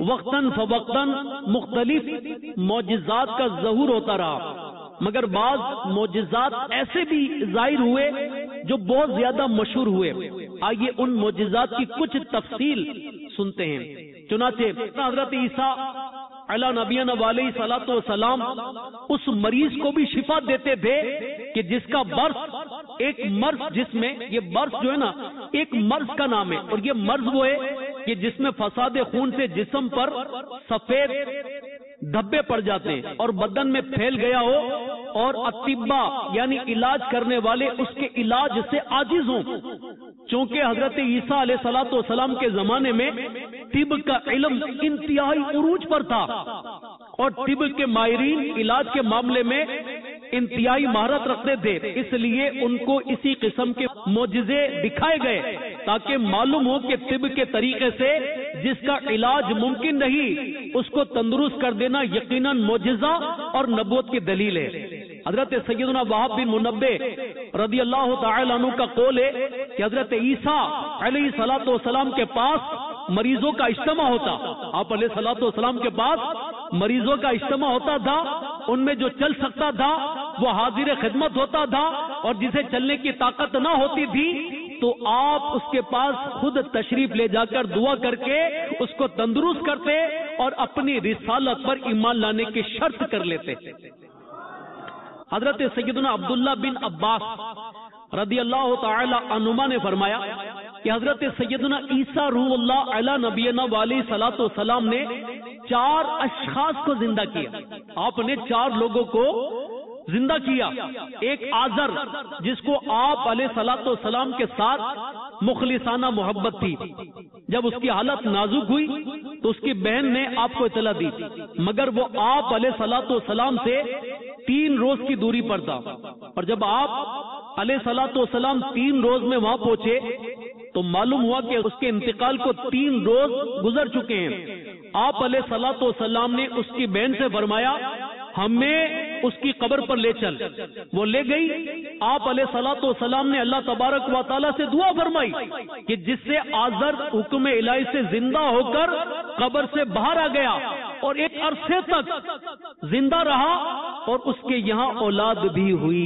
وقتاً فوقتاً مختلف معجزات کا ظہور ہوتا رہا، مگر بعض معجزات ایسے بھی ظاہر ہوئے جو بہت زیادہ مشہور ہوئے۔ آئیے ان معجزات کی کچھ تفصیل سنتے ہیں۔ چنانچہ حضرت عیسیٰ علی نبینا علیہ الصلوۃ والسلام اس مریض کو بھی شفا دیتے تھے کہ جس کا برص، ایک مرض جس میں، یہ برص جو ہے نا ایک مرض کا نام ہے، اور یہ مرض وہ ہے کہ جس میں فساد خون سے جسم پر سفید دھبے پڑ جاتے ہیں اور بدن میں پھیل گیا ہو، اور اطباء یعنی علاج کرنے والے اس کے علاج سے عاجز ہوں۔ چونکہ حضرت عیسیٰ علیہ الصلوۃ والسلام کے زمانے میں طب کا علم انتہائی عروج پر تھا، اور طب کے ماہرین علاج کے معاملے میں انتہائی مہارت رکھتے تھے، اس لیے ان کو اسی قسم کے معجزے دکھائے گئے تاکہ معلوم ہو کہ طب کے طریقے سے جس کا علاج ممکن نہیں اس کو تندرست کر دینا یقیناً معجزہ اور نبوت کی دلیل ہے۔ حضرت سیدنا وہاب بن منبہ رضی اللہ تعالی عنہ کا قول ہے کہ حضرت عیسیٰ علیہ الصلوۃ والسلام کے پاس مریضوں کا اجتماع ہوتا، آپ علیہ الصلوۃ والسلام کے پاس مریضوں کا اجتماع ہوتا تھا، ان میں جو چل سکتا تھا وہ حاضر خدمت ہوتا تھا، اور جسے چلنے کی طاقت نہ ہوتی تھی تو آپ اس کے پاس خود تشریف لے جا کر دعا کر کے اس کو تندرست کرتے اور اپنی رسالت پر ایمان لانے کی شرط کر لیتے۔ حضرت سیدنا عبداللہ بن عباس رضی اللہ تعالی عنہما نے فرمایا کہ حضرت سیدنا عیسیٰ روح اللہ علی نبینا علیہ الصلوۃ والسلام نے چار اشخاص کو زندہ کیا، آپ نے چار لوگوں کو زندہ کیا۔ ایک آزر جس کو آپ علیہ الصلوۃ والسلام کے ساتھ مخلصانہ محبت تھی، جب اس کی حالت نازک ہوئی تو اس کی بہن نے آپ کو اطلاع دی، مگر وہ آپ علیہ الصلوۃ والسلام سے تین روز کی دوری پر تھا، اور جب آپ علیہ الصلوۃ والسلام تین روز میں وہاں پہنچے تو معلوم ہوا کہ اس کے انتقال کو تین روز گزر چکے ہیں۔ آپ علیہ الصلوۃ والسلام نے اس کی بہن سے فرمایا ہمیں اس کی قبر پر لے چل، وہ لے گئی۔ آپ علیہ الصلوۃ والسلام نے اللہ تبارک و تعالیٰ سے دعا فرمائی کہ جس سے آزر حکم الہی سے زندہ ہو کر قبر سے باہر آ گیا اور ایک عرصے تک زندہ رہا، اور اس کے یہاں اولاد بھی ہوئی۔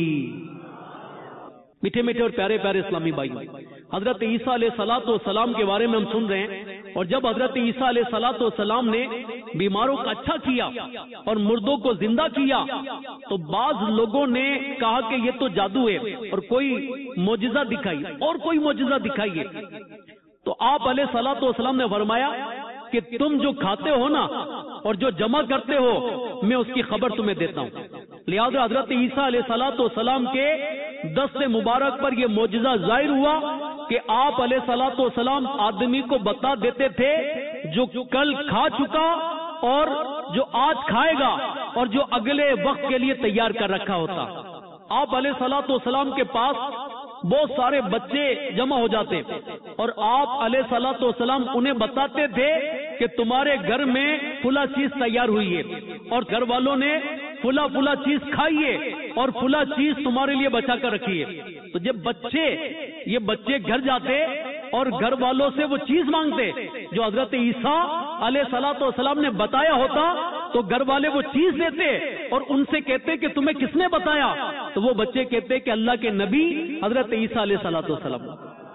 میٹھے میٹھے اور پیارے پیارے اسلامی بھائی، حضرت عیسیٰ علیہ الصلوۃ والسلام کے بارے میں ہم سن رہے ہیں، اور جب حضرت عیسیٰ علیہ الصلوۃ والسلام نے بیماروں کا اچھا کیا اور مردوں کو زندہ کیا تو بعض لوگوں نے کہا کہ یہ تو جادو ہے اور کوئی معجزہ دکھائی اور کوئی معجزہ دکھائیے، تو آپ علیہ الصلوۃ والسلام نے فرمایا کہ تم جو کھاتے ہو نا اور جو جمع کرتے ہو میں اس کی خبر تمہیں دیتا ہوں۔ لہذا حضرت عیسیٰ علیہ الصلوۃ والسلام کے دست مبارک پر یہ معجزہ ظاہر ہوا کہ آپ علیہ الصلوۃ والسلام آدمی کو بتا دیتے تھے جو کل کھا چکا اور جو آج کھائے گا اور جو اگلے وقت کے لیے تیار کر رکھا ہوتا۔ آپ علیہ الصلوۃ والسلام کے پاس بہت سارے بچے جمع ہو جاتے اور آپ علیہ الصلوۃ والسلام انہیں بتاتے تھے کہ تمہارے گھر میں فلاں چیز تیار ہوئی ہے اور گھر والوں نے فلاں فلاں چیز کھائی ہے اور فلاں چیز تمہارے لیے بچا کر رکھی ہے۔ تو جب بچے یہ بچے گھر جاتے اور گھر والوں سے وہ چیز مانگتے جو حضرت عیسیٰ علیہ الصلوۃ والسلام نے بتایا ہوتا تو گھر والے وہ چیز دیتے اور ان سے کہتے کہ تمہیں کس نے بتایا؟ تو وہ بچے کہتے کہ اللہ کے نبی حضرت عیسیٰ علیہ الصلوۃ والسلام۔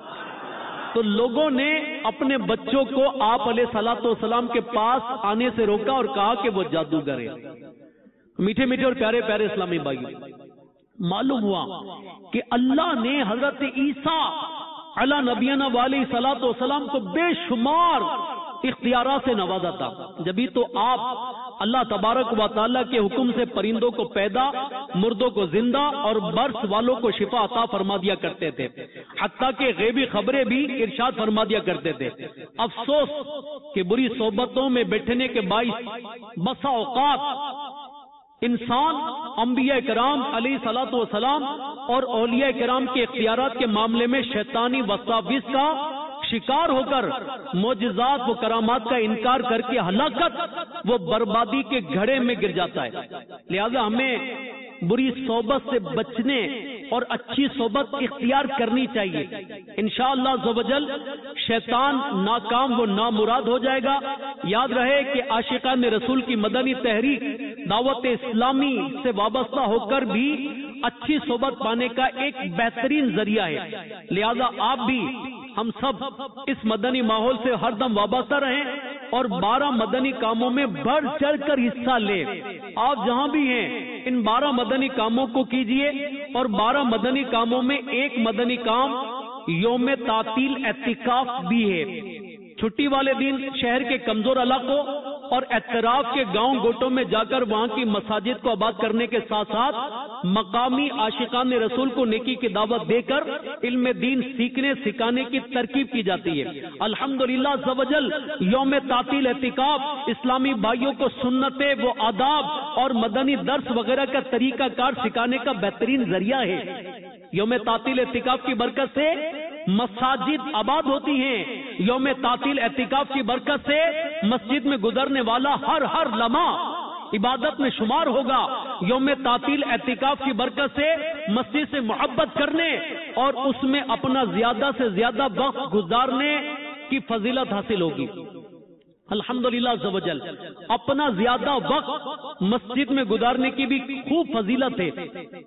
تو لوگوں نے اپنے بچوں کو آپ علیہ الصلوۃ والسلام کے پاس آنے سے روکا اور کہا کہ وہ جادوگر ہے۔ میٹھے میٹھے اور پیارے پیارے اسلامی بھائی، معلوم ہوا کہ اللہ نے حضرت عیسیٰ علی نبینا علیہ الصلوۃ والسلام کو بے شمار اختیارات سے نوازا تھا، جبھی تو آپ اللہ تبارک و تعالیٰ کے حکم سے پرندوں کو پیدا، مردوں کو زندہ اور برس والوں کو شفا عطا فرما دیا کرتے تھے، حتیٰ کہ غیبی خبریں بھی ارشاد فرما دیا کرتے تھے۔ افسوس کہ بری صحبتوں میں بیٹھنے کے باعث بسا اوقات انسان انبیاء کرام علیہ الصلوۃ والسلام اور اولیاء کرام کے اختیارات کے معاملے میں شیطانی وساوس کا شکار ہو کر معجزات و کرامات کا انکار کر کے ہلاکت و بربادی کے گھڑے میں گر جاتا ہے۔ لہذا ہمیں بری صحبت سے بچنے اور اچھی صحبت اختیار کرنی چاہیے۔ انشاءاللہ عز و جل شیطان ناکام و نامراد ہو جائے گا۔ یاد رہے کہ عاشقان رسول کی مدنی تحریک دعوت اسلامی سے وابستہ ہو کر بھی اچھی صحبت پانے کا ایک بہترین ذریعہ ہے، لہذا آپ بھی ہم سب اس مدنی ماحول سے ہر دم وابستہ رہیں اور بارہ مدنی کاموں میں بڑھ چڑھ کر حصہ لیں۔ آپ جہاں بھی ہیں ان بارہ مدنی کاموں کو کیجئے، اور بارہ مدنی کاموں میں ایک مدنی کام یوم تعطیل اعتکاف بھی ہے۔ چھٹی والے دن شہر کے کمزور علاقوں اور اعتراف کے گاؤں گوٹوں میں جا کر وہاں کی مساجد کو آباد کرنے کے ساتھ ساتھ مقامی عاشقان رسول کو نیکی کی دعوت دے کر علم دین سیکھنے سکھانے کی ترکیب کی جاتی ہے۔ الحمدللہ عز و جل یوم تعطیل اعتکاف اسلامی بھائیوں کو سنتیں و آداب اور مدنی درس وغیرہ کا طریقہ کار سکھانے کا بہترین ذریعہ ہے۔ یوم تعطیل اعتکاف کی برکت سے مساجد آباد ہوتی ہیں، یوم تعطیل اعتکاف کی برکت سے مسجد میں گزرنے والا ہر ہر لمحہ عبادت میں شمار ہوگا، یوم تعطیل اعتکاف کی برکت سے مسجد سے محبت کرنے اور اس میں اپنا زیادہ سے زیادہ وقت گزارنے کی فضیلت حاصل ہوگی۔ الحمدللہ عز و جل اپنا زیادہ وقت مسجد میں گزارنے کی بھی خوب فضیلت ہے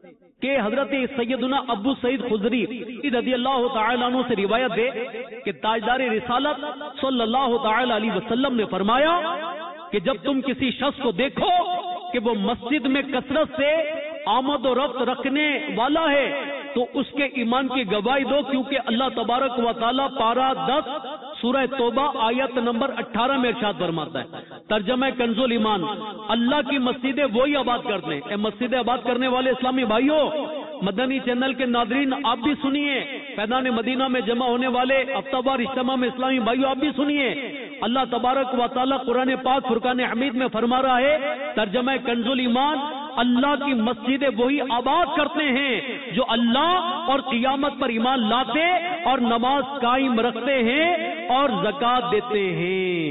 کہ حضرت سیدنا ابو سعید خدری رضی اللہ تعالیٰ عنہ سے روایت ہے کہ تاجدار رسالت صلی اللہ تعالی علیہ وسلم نے فرمایا کہ جب تم کسی شخص کو دیکھو کہ وہ مسجد میں کثرت سے آمد و رفت رکھنے والا ہے تو اس کے ایمان کی گواہی دو، کیونکہ اللہ تبارک و تعالیٰ پارہ دس سورہ توبہ آیت نمبر اٹھارہ میں ارشاد فرماتا ہے، ترجمہ کنز الایمان، اللہ کی مسجدیں وہی آباد کرتے ہیں۔ اے مسجدیں آباد کرنے والے اسلامی بھائیوں، مدنی چینل کے ناظرین آپ بھی سنیے، فیضان مدینہ میں جمع ہونے والے ہفتہ وار اجتماع میں اسلامی بھائیوں آپ بھی سنیے، اللہ تبارک و تعالیٰ قرآن پاک فرقان حمید میں فرما رہا ہے، ترجمہ کنز الایمان، اللہ کی مسجدیں وہی آباد کرتے ہیں جو اللہ اور قیامت پر ایمان لاتے اور نماز قائم رکھتے ہیں اور زکوٰۃ دیتے ہیں۔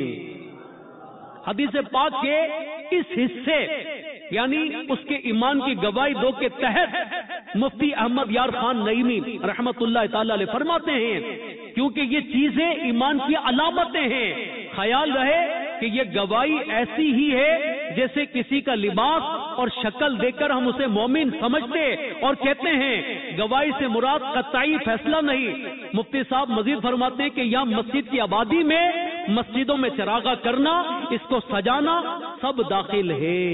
حدیث پاک کے اس حصے یعنی اس کے ایمان کی گواہی دو کے تحت مفتی احمد یار خان نعیمی رحمت اللہ تعالی علیہ فرماتے ہیں کیونکہ یہ چیزیں ایمان کی علامتیں ہیں، خیال رہے کہ یہ گواہی ایسی ہی ہے جیسے کسی کا لباس اور شکل دیکھ کر ہم اسے مومن سمجھتے اور کہتے ہیں، گواہی سے مراد قطعی فیصلہ نہیں۔ مفتی صاحب مزید فرماتے ہیں کہ یہاں مسجد کی آبادی میں مسجدوں میں چراغاں کرنا، اس کو سجانا سب داخل ہے۔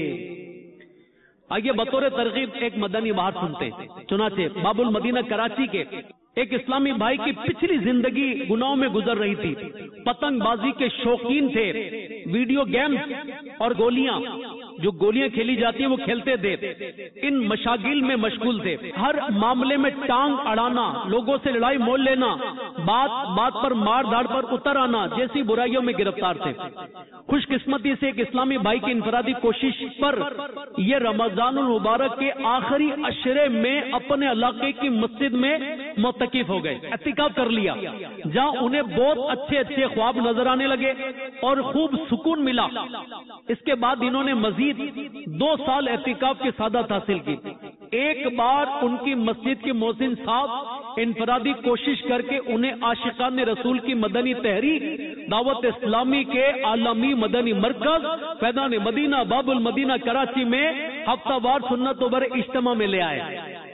آئیے بطور ترغیب ایک مدنی بات سنتے ہیں۔ چنانچہ باب المدینہ کراچی کے ایک اسلامی بھائی کی پچھلی زندگی گناہوں میں گزر رہی تھی، پتنگ بازی کے شوقین تھے، ویڈیو گیمز اور گولیاں جو گولیاں کھیلی جاتی ہیں وہ کھیلتے تھے، ان مشاغل میں مشغول تھے، ہر معاملے میں ٹانگ اڑانا، لوگوں سے لڑائی مول لینا، بات بات پر مار دھاڑ پر اتر آنا جیسی برائیوں میں گرفتار تھے۔ خوش قسمتی سے ایک اسلامی بھائی کی انفرادی کوشش پر یہ رمضان المبارک کے آخری عشرے میں اپنے علاقے کی مسجد میں معتکف ہو گئے، اعتکاف کر لیا، جہاں انہیں بہت اچھے اچھے خواب نظر آنے لگے اور خوب سکون ملا۔ اس کے بعد انہوں نے مزید دو سال اعتکاف کی سعادت حاصل کی۔ ایک بار ان کی مسجد کے مؤذن صاحب انفرادی کوشش کر کے انہیں عاشقان رسول کی مدنی تحریک دعوت اسلامی کے عالمی مدنی مرکز فیضان مدینہ باب المدینہ کراچی میں ہفتہ وار سنت و بر اجتماع میں لے آئے۔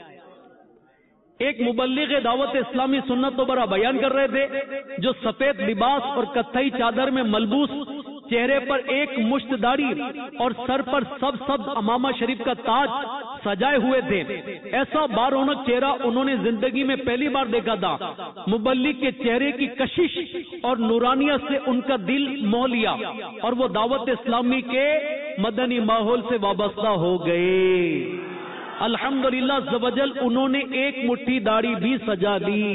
ایک مبلغ دعوت اسلامی سنت و برا بیان کر رہے تھے جو سفید لباس اور کتھئی چادر میں ملبوس، چہرے پر ایک مشت داڑھی اور سر پر سب سب امامہ شریف کا تاج سجائے ہوئے تھے۔ ایسا بارونق چہرہ انہوں نے زندگی میں پہلی بار دیکھا تھا۔ مبلغ کے چہرے کی کشش اور نورانیت سے ان کا دل موہ لیا اور وہ دعوت اسلامی کے مدنی ماحول سے وابستہ ہو گئے۔ الحمدللہ عز و جل انہوں نے ایک مٹھی داڑھی بھی سجا لی۔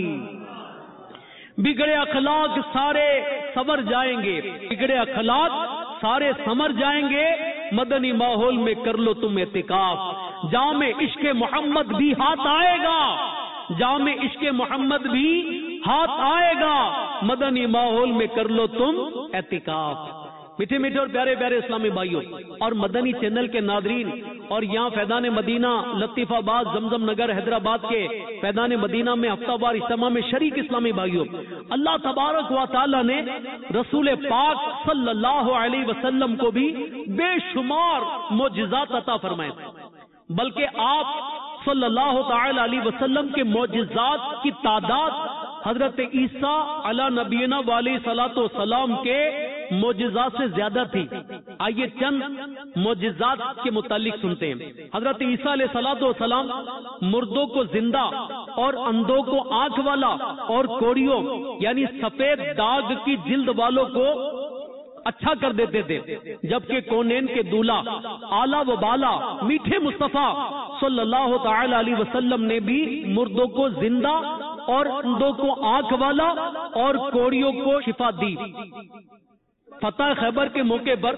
بگڑے اخلاق سارے سنور جائیں گے، بگڑے اخلاق سارے سنور جائیں گے، مدنی ماحول میں کر لو تم اعتکاف، جام عشق محمد بھی ہاتھ آئے گا، جام عشق محمد بھی ہاتھ آئے گا، مدنی ماحول میں کر لو تم اعتکاف۔ میٹھے میٹھے اور پیارے پیارے اسلامی بھائیوں اور مدنی چینل کے ناظرین اور یہاں فیضان مدینہ لطیف آباد زمزم نگر حیدرآباد کے فیضان مدینہ میں ہفتہ وار اجتماع میں شریک اسلامی بھائیوں، اللہ تبارک و تعالی نے رسول پاک صلی اللہ علیہ وسلم کو بھی بے شمار معجزات عطا فرمائے، بلکہ آپ صلی اللہ تعالی علیہ وسلم کے معجزات کی تعداد حضرت عیسیٰ علی نبینا علیہ الصلوۃ والسلام کے معجزات سے زیادہ تھی۔ آئیے چند معجزات کے متعلق سنتے ہیں۔ حضرت عیسیٰ علیہ الصلوۃ والسلام مردوں کو زندہ اور اندھوں کو آنکھ والا اور کوڑیوں یعنی سفید داغ کی جلد والوں کو اچھا کر دیتے تھے، جبکہ کونین کے دولہ اعلیٰ و بالا میٹھے مصطفیٰ صلی اللہ تعالی علیہ وسلم نے بھی مردوں کو زندہ اور اندھوں کو آنکھ والا اور کوڑیوں کو شفا دی۔ فتح خیبر کے موقع پر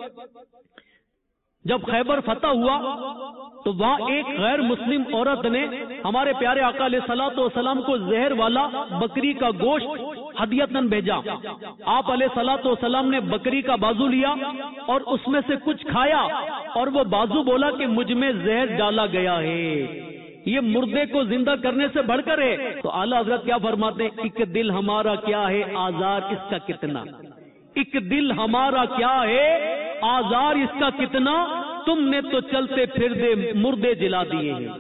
جب خیبر فتح ہوا تو وہاں ایک غیر مسلم عورت نے ہمارے پیارے آقا علیہ الصلوۃ والسلام کو زہر والا بکری کا گوشت ہدیتاً بھیجا۔ آپ علیہ الصلوۃ والسلام نے بکری کا بازو لیا اور اس میں سے کچھ کھایا اور وہ بازو بولا کہ مجھ میں زہر ڈالا گیا ہے، یہ مردے کو زندہ کرنے سے بڑھ کر ہے۔ تو اعلیٰ حضرت کیا فرماتے ہیں، ایک دل ہمارا کیا ہے آزار اس کا کتنا، ایک دل ہمارا کیا ہے آزار اس کا کتنا، تم نے تو چلتے پھر دے مردے جلا دیے ہیں۔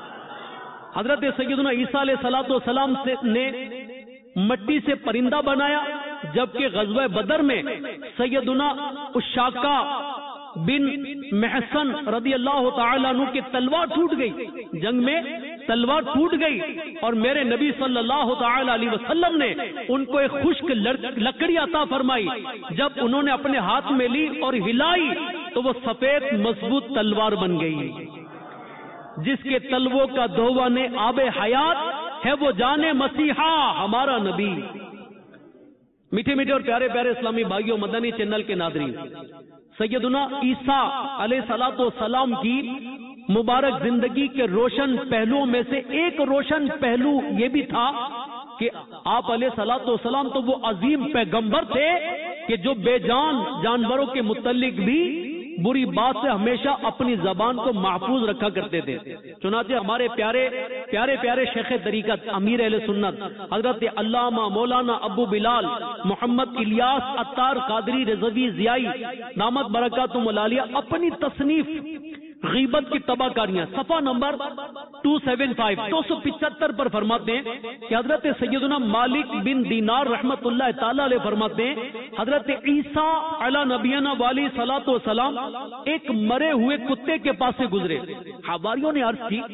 حضرت سیدنا عیسیٰ علیہ الصلوۃ والسلام نے مٹی سے پرندہ بنایا، جبکہ غزوہ بدر میں سیدنا اشاقہ بن محسن رضی اللہ تعالیٰ عنہ کی تلوار ٹوٹ گئی، جنگ میں تلوار ٹوٹ گئی اور میرے نبی صلی اللہ تعالی علیہ وسلم نے ان کو ایک خشک لکڑی عطا فرمائی، جب انہوں نے اپنے ہاتھ میں لی اور ہلائی تو وہ سفید مضبوط تلوار بن گئی، جس کے تلووں کا دھوانے آب حیات ہے وہ جانے مسیحا ہمارا نبی۔ میٹھے میٹھے اور پیارے پیارے اسلامی بھائیوں، مدنی چینل کے ناظرین، سیدنا عیسیٰ علیہ الصلوۃ والسلام کی مبارک زندگی کے روشن پہلوؤں میں سے ایک روشن پہلو یہ بھی تھا کہ آپ علیہ الصلوۃ والسلام تو وہ عظیم پیغمبر تھے کہ جو بے جان جانوروں کے متعلق بھی بری بات سے ہمیشہ اپنی زبان کو محفوظ رکھا کرتے تھے۔ چنانچہ ہمارے پیارے پیارے پیارے شیخ طریقت امیر اہل سنت حضرت علامہ مولانا ابو بلال محمد الیاس عطار قادری رضوی ضیائی دامت برکاتہم العالیہ اپنی تصنیف غیبت کی تباہ کاریاں صفحہ نمبر دو سو پچہتر دو سو پچہتر پر فرماتے ہیں کہ حضرت سیدنا مالک بن دینار رحمت اللہ تعالی علیہ فرماتے ہیں حضرت عیسیٰ علی نبینا علیہ الصلوۃ والسلام ایک مرے ہوئے کتے کے پاس سے گزرے۔ حواریوں نے عرض کی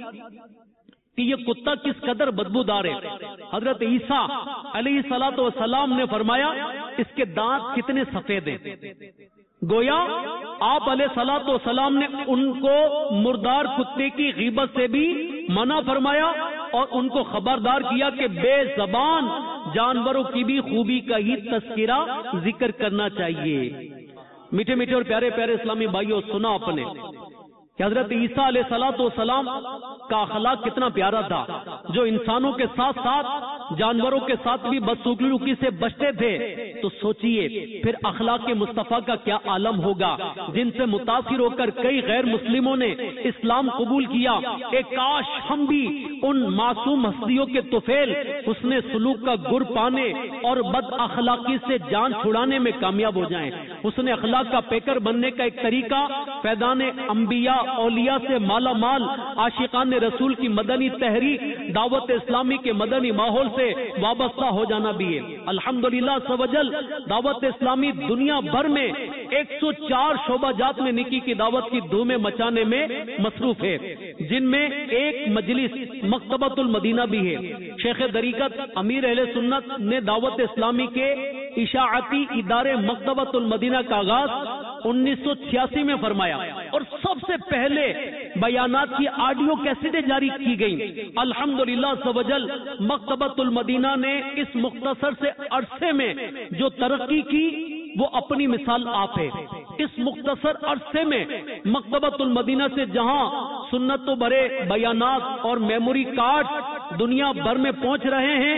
کہ یہ کتا کس قدر بدبودار ہے۔ حضرت عیسیٰ علیہ الصلوۃ والسلام نے فرمایا اس کے دانت کتنے سفید ہیں۔ گویا آپ علیہ الصلوۃ والسلام نے ان کو مردار کتے کی غیبت سے بھی منع فرمایا اور ان کو خبردار کیا کہ بے زبان جانوروں کی بھی خوبی کا ہی تذکرہ ذکر کرنا چاہیے۔ میٹھے میٹھے اور پیارے پیارے اسلامی بھائیوں، سنا اپنے کہ حضرت عیسیٰ علیہ الصلوۃ والسلام کا اخلاق کتنا پیارا تھا، جو انسانوں کے ساتھ ساتھ جانوروں کے ساتھ بھی بدسلوکی سے بچتے تھے۔ تو سوچئے پھر اخلاق مصطفیٰ کا کیا عالم ہوگا، جن سے متاثر ہو کر کئی غیر مسلموں نے اسلام قبول کیا۔ ایک کاش ہم بھی ان معصوم ہستیوں کے طفیل حسن سلوک کا گر پانے اور بد اخلاقی سے جان چھڑانے میں کامیاب ہو جائیں۔ حسن اخلاق کا پیکر بننے کا ایک طریقہ فیضان انبیاء اولیاء سے مالا مال عاشقان رسول کی مدنی تحریک دعوت اسلامی کے مدنی ماحول سے وابستہ ہو جانا بھی ہے۔ الحمدللہ سوجل دعوت اسلامی دنیا بھر میں ایک سو چار شعبہ جات میں نکی کی دعوت کی دھومیں مچانے میں مصروف ہے، جن میں ایک مجلس مکتبۃ المدینہ بھی ہے۔ شیخ طریقت امیر اہل سنت نے دعوت اسلامی کے اشاعتی ادارے مکتبۃ المدینہ کا آغاز انیس سو چھیاسی میں فرمایا اور سب سے پہلے بیانات کی آڈیو کیسٹیں جاری کی گئی۔ الحمدللہ سوجل مکتبۃ المدینہ نے اس مختصر سے عرصے میں جو ترقی کی وہ اپنی مثال آپ ہے۔ اس مختصر عرصے میں مکتبۃ المدینہ سے جہاں سنت و برے بیانات اور میموری کارڈ دنیا بھر میں پہنچ رہے ہیں،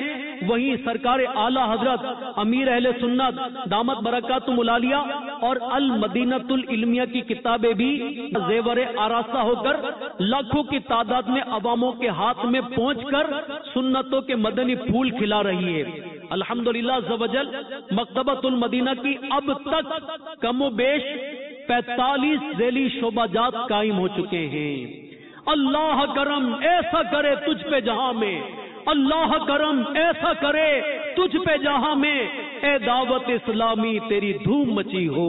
وہیں سرکار اعلی حضرت امیر اہل سنت دامت برکاتہم العالیہ اور المدینۃ العلمیہ کی کتابیں بھی زیور آراستہ ہو کر لاکھوں کی تعداد میں عواموں کے ہاتھ میں پہنچ کر سنتوں کے مدنی پھول کھلا رہی ہے۔ الحمدللہ عز و جل مکتبۃ المدینہ کی اب تک کم و بیش پینتالیس ذیلی شعبہ جات قائم ہو چکے ہیں۔ اللہ کرم ایسا کرے تجھ پہ جہاں میں، اللہ کرم ایسا کرے تجھ پہ جہاں میں، اے دعوت اسلامی تیری دھوم مچی ہو،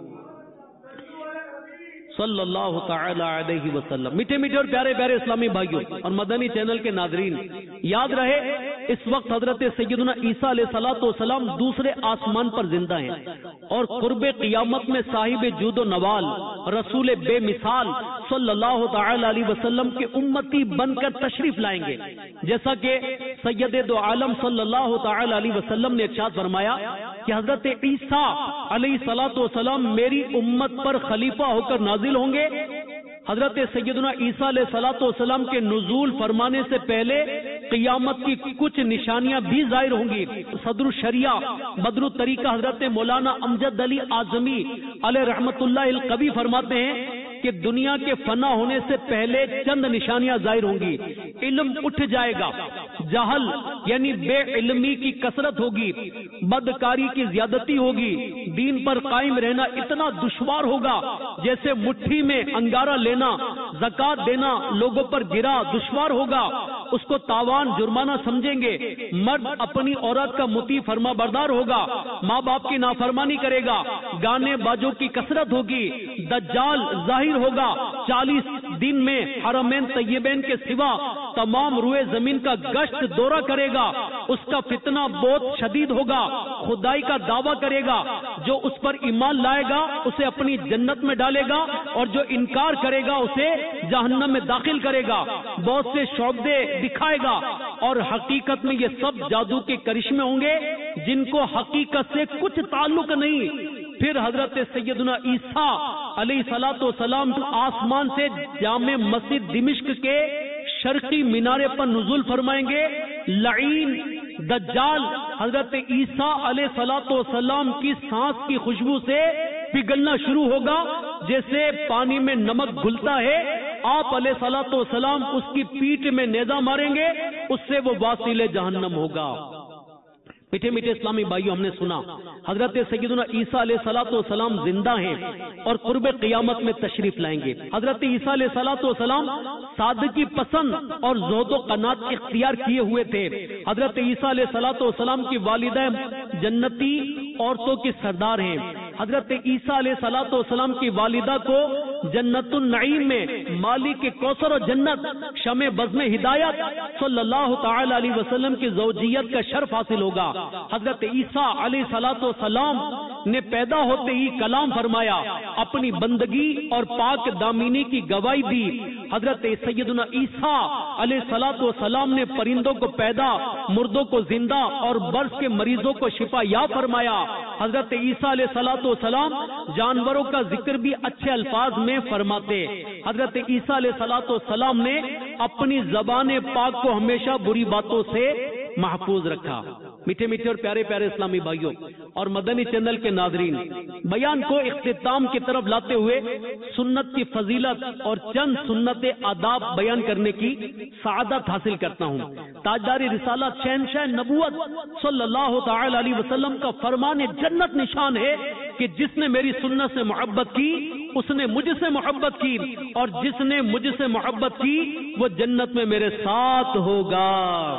صلی اللہ تعالی علیہ وسلم۔ میٹھے میٹھے اور پیارے پیارے اسلامی بھائیوں اور مدنی چینل کے ناظرین، یاد رہے اس وقت حضرت سیدنا عیسیٰ علیہ الصلوۃ والسلام دوسرے آسمان پر زندہ ہیں اور قرب قیامت میں صاحب جود و نوال رسول بے مثال صلی اللہ تعالی علیہ وسلم کے امتی بن کر تشریف لائیں گے، جیسا کہ سید دو عالم صلی اللہ تعالی علیہ وسلم نے ارشاد فرمایا کہ حضرت عیسیٰ علیہ الصلوۃ والسلام میری امت پر خلیفہ ہو کر نازل ہوں گے۔ حضرت سیدنا عیسیٰ علیہ الصلوۃ والسلام کے نزول فرمانے سے پہلے قیامت کی کچھ نشانیاں بھی ظاہر ہوں گی۔ صدر الشریعہ بدر الطریقہ حضرت مولانا امجد علی اعظمی علیہ رحمت اللہ القوی فرماتے ہیں کہ دنیا کے فنا ہونے سے پہلے چند نشانیاں ظاہر ہوں گی۔ علم اٹھ جائے گا، جہل یعنی بے علمی کی کثرت ہوگی، بدکاری کی زیادتی ہوگی، دین پر قائم رہنا اتنا دشوار ہوگا جیسے مٹھی میں انگارہ لینا، زکوٰۃ دینا لوگوں پر گرا دشوار ہوگا، اس کو تاوان جرمانہ سمجھیں گے۔ مرد اپنی عورت کا مطیع فرما بردار ہوگا، ماں باپ کی نافرمانی کرے گا، گانے باجوں کی کثرت ہوگی، دجال ظاہر ہوگا، چالیس دن میں حرمین طیبین کے سوا تمام روئے زمین کا گشت دورہ کرے گا، اس کا فتنہ بہت شدید ہوگا، خدائی کا دعویٰ کرے گا، جو اس پر ایمان لائے گا اسے اپنی جنت میں ڈالے گا اور جو انکار کرے گا اسے جہنم میں داخل کرے گا، بہت سے شعبے دکھائے گا اور حقیقت میں یہ سب جادو کے کرشمے ہوں گے جن کو حقیقت سے کچھ تعلق نہیں۔ پھر حضرت سیدنا عیسیٰ علیہ الصلوۃ والسلام آسمان سے جامع مسجد دمشق کے شرقی مینارے پر نزول فرمائیں گے۔ لعین دجال حضرت عیسیٰ علیہ الصلوۃ والسلام کی سانس کی خوشبو سے پگھلنا شروع ہوگا، جیسے پانی میں نمک گھلتا ہے۔ آپ علیہ الصلوۃ والسلام اس کی پیٹھ میں نیزہ ماریں گے، اس سے وہ واصل جہنم ہوگا۔ میٹھے میٹھے اسلامی بھائیوں، ہم نے سنا حضرت سیدنا عیسیٰ علیہ الصلوۃ والسلام زندہ ہیں اور قرب قیامت میں تشریف لائیں گے۔ حضرت عیسیٰ علیہ الصلوۃ والسلام سادگی پسند اور زہد و قناعت اختیار کیے ہوئے تھے۔ حضرت عیسیٰ علیہ الصلوۃ والسلام کی والدہ جنتی عورتوں کی سردار ہیں۔ حضرت عیسیٰ علیہ الصلوۃ والسلام کی والدہ کو جنت النعیم میں مالک کوثر و جنت شمع بزم ہدایت صلی اللہ تعالی علیہ وسلم کی زوجیت کا شرف حاصل ہوگا۔ حضرت عیسیٰ علیہ الصلوۃ والسلام نے پیدا ہوتے ہی کلام فرمایا، اپنی بندگی اور پاک دامنی کی گواہی دی۔ حضرت سیدنا عیسیٰ علیہ الصلوۃ والسلام نے پرندوں کو پیدا، مردوں کو زندہ اور برس کے مریضوں کو شفا یاب فرمایا۔ حضرت عیسیٰ علیہ الصلوۃ والسلام جانوروں کا ذکر بھی اچھے الفاظ میں فرماتے۔ حضرت عیسیٰ علیہ الصلوۃ والسلام نے اپنی زبان پاک کو ہمیشہ بری باتوں سے محفوظ رکھا۔ میٹھے میٹھے اور پیارے پیارے اسلامی بھائیوں اور مدنی چینل کے ناظرین، بیان کو اختتام کی طرف لاتے ہوئے سنت کی فضیلت اور چند سنت آداب بیان کرنے کی سعادت حاصل کرتا ہوں۔ تاجدار رسالت شہنشاہ نبوت صلی اللہ تعالی علیہ وسلم کا فرمان جنت نشان ہے کہ جس نے میری سنت سے محبت کی اس نے مجھ سے محبت کی، اور جس نے مجھ سے محبت کی وہ جنت میں میرے ساتھ ہوگا۔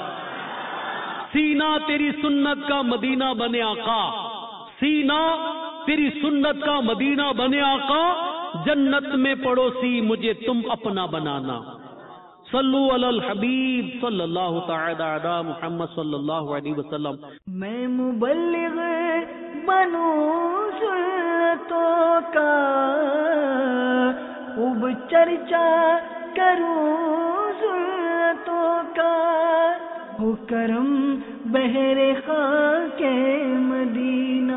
سینہ تیری سنت کا مدینہ بنے آقا، سینہ تیری سنت کا مدینہ بنے آقا، جنت میں پڑوسی مجھے تم اپنا بنانا۔ صلو علی الحبیب صلی اللہ تعالی علی محمد صلی اللہ علیہ وسلم۔ میں مبلغ بنوں سنتوں کا، خوب چرچا کروں سنتوں کا، ہو کرم بہر خاک مدینہ۔